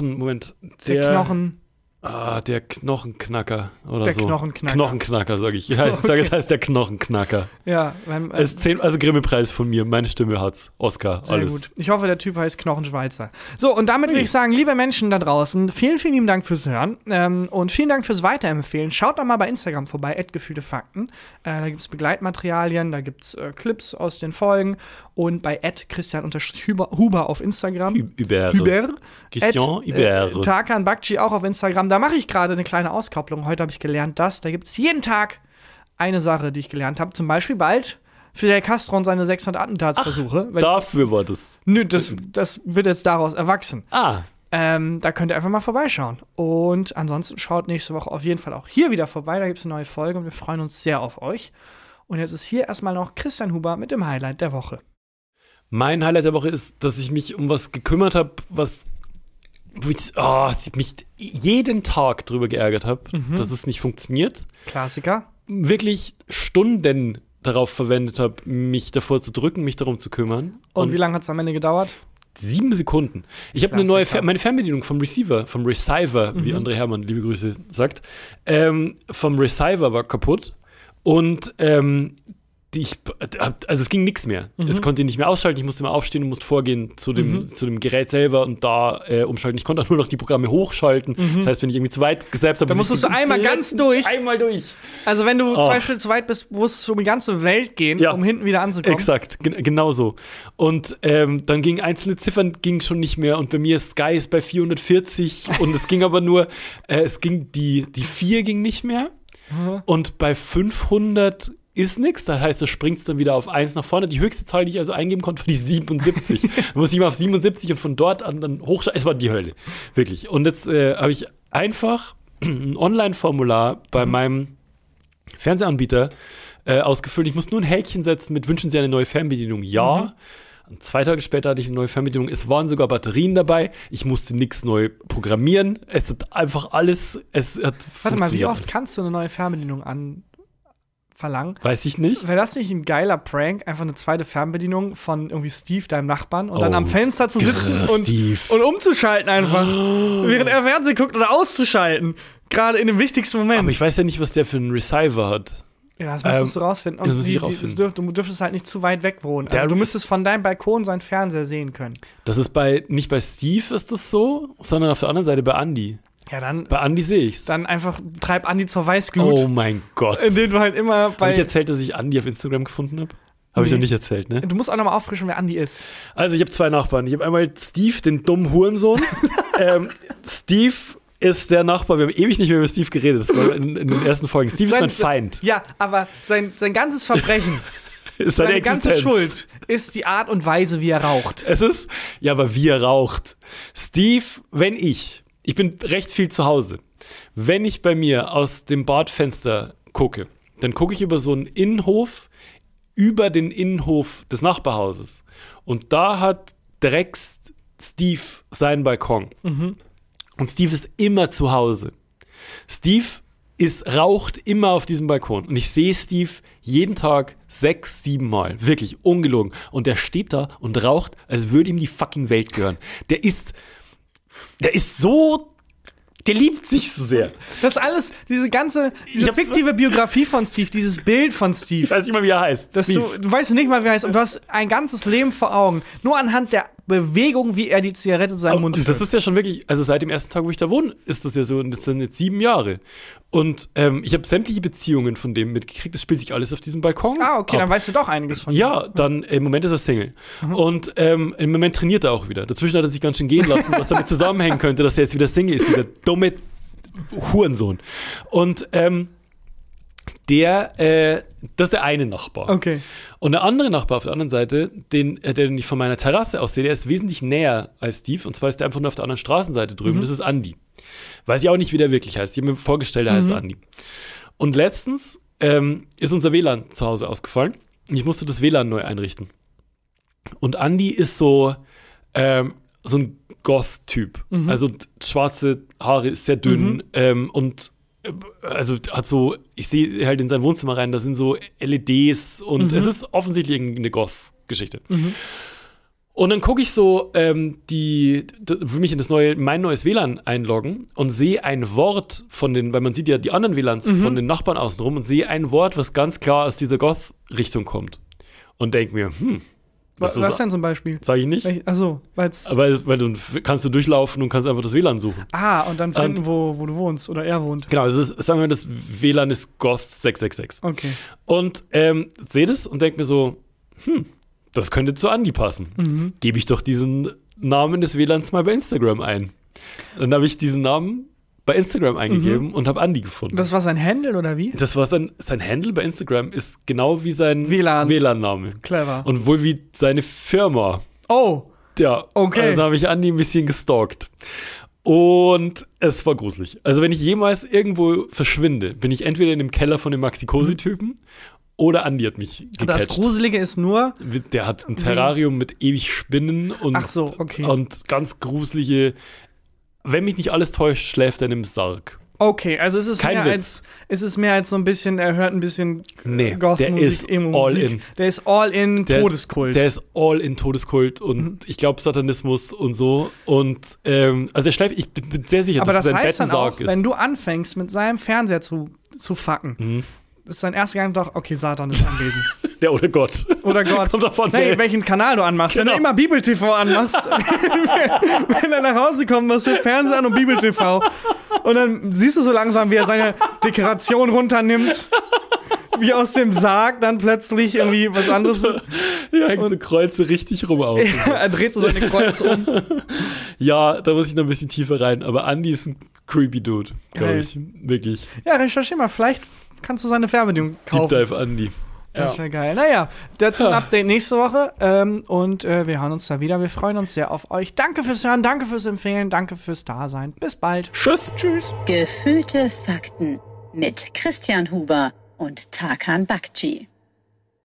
Der Knochenknacker oder der so. Der Knochenknacker. Knochenknacker, sage ich. Es heißt der Knochenknacker. Ja. Also Grimme-Preis von mir. Meine Stimme hat's. Oscar, sehr alles. Gut. Ich hoffe, der Typ heißt Knochenschweizer. So, und damit will ich sagen, liebe Menschen da draußen, vielen, vielen lieben Dank fürs Hören und vielen Dank fürs Weiterempfehlen. Schaut doch mal bei Instagram vorbei, @gefühlte-fakten. Da gibt's Begleitmaterialien, da gibt's Clips aus den Folgen und bei @Christian_Huber auf Instagram. Christian Huber. Tarkan Bakci auch auf Instagram. Da mache ich gerade eine kleine Auskopplung. Heute habe ich gelernt, da gibt es jeden Tag eine Sache, die ich gelernt habe. Zum Beispiel bald Fidel Castro und seine 600 Attentatsversuche. Dafür war das. Nö, das wird jetzt daraus erwachsen. Da könnt ihr einfach mal vorbeischauen. Und ansonsten schaut nächste Woche auf jeden Fall auch hier wieder vorbei. Da gibt es eine neue Folge und wir freuen uns sehr auf euch. Und jetzt ist hier erstmal noch Christian Huber mit dem Highlight der Woche. Mein Highlight der Woche ist, dass ich mich um was gekümmert habe, wo ich mich jeden Tag drüber geärgert habe, dass es nicht funktioniert. Klassiker. Wirklich Stunden darauf verwendet habe, mich davor zu drücken, mich darum zu kümmern. Und wie lange hat es am Ende gedauert? 7 Sekunden. Ich habe eine neue, meine Fernbedienung vom Receiver, wie André Hermann, liebe Grüße, sagt, vom Receiver war kaputt und es ging nichts mehr. Jetzt konnte ich nicht mehr ausschalten, ich musste mal aufstehen und musste vorgehen zu dem Gerät selber und da umschalten. Ich konnte auch nur noch die Programme hochschalten. Das heißt, wenn ich irgendwie zu weit gesetzt habe, dann musstest du einmal ganz durch. Einmal durch. Also wenn du 2 Schritte zu weit bist, musst du um die ganze Welt gehen, um hinten wieder anzukommen. Exakt, genau so. Und dann gingen einzelne Ziffern schon nicht mehr und bei mir Sky ist bei 440 und es ging aber nur, die 4 ging nicht mehr und bei 500 ist nichts, das heißt, da springt es dann wieder auf 1 nach vorne. Die höchste Zahl, die ich also eingeben konnte, war die 77. Da muss ich mal auf 77 und von dort an dann hochschalten. Es war die Hölle, wirklich. Und jetzt habe ich einfach ein Online-Formular bei meinem Fernsehanbieter ausgefüllt. Ich musste nur ein Häkchen setzen mit wünschen Sie eine neue Fernbedienung? Ja. Und 2 Tage später hatte ich eine neue Fernbedienung. Es waren sogar Batterien dabei. Ich musste nichts neu programmieren. Es hat einfach alles, Warte mal, wie oft kannst du eine neue Fernbedienung verlangen? Weiß ich nicht. Wäre das nicht ein geiler Prank, einfach eine zweite Fernbedienung von irgendwie Steve, deinem Nachbarn, und dann am Fenster zu sitzen und umzuschalten einfach, während er Fernsehen guckt oder auszuschalten. Gerade in dem wichtigsten Moment. Aber ich weiß ja nicht, was der für einen Receiver hat. Ja, das müsstest du rausfinden. Und du dürftest halt nicht zu weit weg wohnen. Also du müsstest von deinem Balkon seinen Fernseher sehen können. Das ist nicht bei Steve ist das so, sondern auf der anderen Seite bei Andy. Ja, dann. Bei Andi sehe ich's. Dann einfach treib Andi zur Weißglut. Oh mein Gott. Indem du halt immer Habe ich erzählt, dass ich Andi auf Instagram gefunden habe? Habe ich noch nicht erzählt, ne? Du musst auch nochmal auffrischen, wer Andi ist. Also, ich habe 2 Nachbarn. Ich habe einmal Steve, den dummen Hurensohn. Steve ist der Nachbar. Wir haben ewig nicht mehr über Steve geredet. Das war in den ersten Folgen. Steve ist mein Feind. Ja, aber sein ganzes Verbrechen, ist seine ganze Schuld ist die Art und Weise, wie er raucht. Aber wie er raucht. Steve, ich bin recht viel zu Hause. Wenn ich bei mir aus dem Badfenster gucke, dann gucke ich über so einen Innenhof, über den Innenhof des Nachbarhauses. Und da hat Drecks Steve seinen Balkon. Und Steve ist immer zu Hause. Steve raucht immer auf diesem Balkon. Und ich sehe Steve jeden Tag 6, 7 Mal. Wirklich, ungelogen. Und der steht da und raucht, als würde ihm die fucking Welt gehören. Der ist so, der liebt sich so sehr. Das alles, diese fiktive Biografie von Steve, dieses Bild von Steve. Ich weiß nicht mal, wie er heißt. Du weißt nicht mal, wie er heißt. Und du hast ein ganzes Leben vor Augen. Nur anhand der Bewegung, wie er die Zigarette in seinem Mund führt. Das ist ja schon wirklich, also seit dem ersten Tag, wo ich da wohne, ist das ja so. Und das sind jetzt 7 Jahre. Und ich habe sämtliche Beziehungen von dem mitgekriegt. Das spielt sich alles auf diesem Balkon. Ah, okay, dann weißt du doch einiges von ihm. Ja, dann im Moment ist er Single. Und im Moment trainiert er auch wieder. Dazwischen hat er sich ganz schön gehen lassen, was damit zusammenhängen könnte, dass er jetzt wieder Single ist, dieser dumme Hurensohn. Und das ist der eine Nachbar. Okay. Und der andere Nachbar auf der anderen Seite, den ich von meiner Terrasse aus sehe, der ist wesentlich näher als Steve. Und zwar ist der einfach nur auf der anderen Straßenseite drüben. Das ist Andi. Weiß ich auch nicht, wie der wirklich heißt. Ich habe mir vorgestellt, der heißt Andi. Und letztens ist unser WLAN zu Hause ausgefallen. Und ich musste das WLAN neu einrichten. Und Andi ist so ein Goth-Typ. Also schwarze Haare, ist sehr dünn und also hat so, ich sehe halt in sein Wohnzimmer rein, da sind so LEDs und es ist offensichtlich irgendeine Goth-Geschichte. Und dann gucke ich so, will mich in mein neues WLAN einloggen und sehe ein Wort weil man sieht ja die anderen WLANs von den Nachbarn außenrum und sehe ein Wort, was ganz klar aus dieser Goth-Richtung kommt. Und denke mir, Was denn zum Beispiel? Sag ich nicht. Achso, weil du kannst durchlaufen und kannst einfach das WLAN suchen. Ah, und dann finden, wo du wohnst oder er wohnt. Genau, sagen wir, das WLAN ist Goth 666. Okay. Und sehe das und denke mir so, das könnte zu Andi passen. Gebe ich doch diesen Namen des WLANs mal bei Instagram ein. Dann habe ich diesen Namen bei Instagram eingegeben und habe Andi gefunden. Das war sein Handle oder wie? Das war sein Handle bei Instagram ist genau wie sein WLAN-Name. Clever. Und wohl wie seine Firma. Oh. Ja. Okay. Also habe ich Andi ein bisschen gestalkt. Und es war gruselig. Also wenn ich jemals irgendwo verschwinde, bin ich entweder in dem Keller von dem Maxi-Cosi-Typen oder Andi hat mich gecatcht. Das Gruselige ist nur... Der hat ein Terrarium mit ewig Spinnen und, ach so, okay. Und ganz gruselige... Wenn mich nicht alles täuscht, schläft er in einem Sarg. Okay, also es ist mehr als so ein bisschen, er hört ein bisschen Goth-Musik, Emo-Musik. All in. Der ist all in Todeskult. Der ist all in Todeskult und ich glaube Satanismus und so. Und also ich bin sehr sicher, aber dass das es ein heißt dann auch, ist. wenn du anfängst, mit seinem Fernseher zu fucken, ist dein erster Gedanke doch, okay, Satan ist anwesend. Ja, oder Gott. Oder Gott. Kommt davon, hey, welchen Kanal du anmachst. Genau. Wenn du immer Bibel-TV anmachst, wenn er nach Hause kommt, machst du Fernseher an und Bibel-TV. Und dann siehst du so langsam, wie er seine Dekoration runternimmt. Wie aus dem Sarg dann plötzlich irgendwie was anderes. Ja, hängt so Kreuze richtig rum auf. Er dreht so seine Kreuze um. Ja, da muss ich noch ein bisschen tiefer rein. Aber Andy ist ein creepy Dude, glaube ich. Wirklich. Ja, recherchier mal. Vielleicht kannst du seine Fernbedienung kaufen. Deep Dive Andy. Das wäre geil. Naja, dazu ein Update nächste Woche. Und wir hören uns da wieder. Wir freuen uns sehr auf euch. Danke fürs Hören, danke fürs Empfehlen, danke fürs Dasein. Bis bald. Tschüss. Gefühlte Fakten mit Christian Huber und Tarkan Bakci.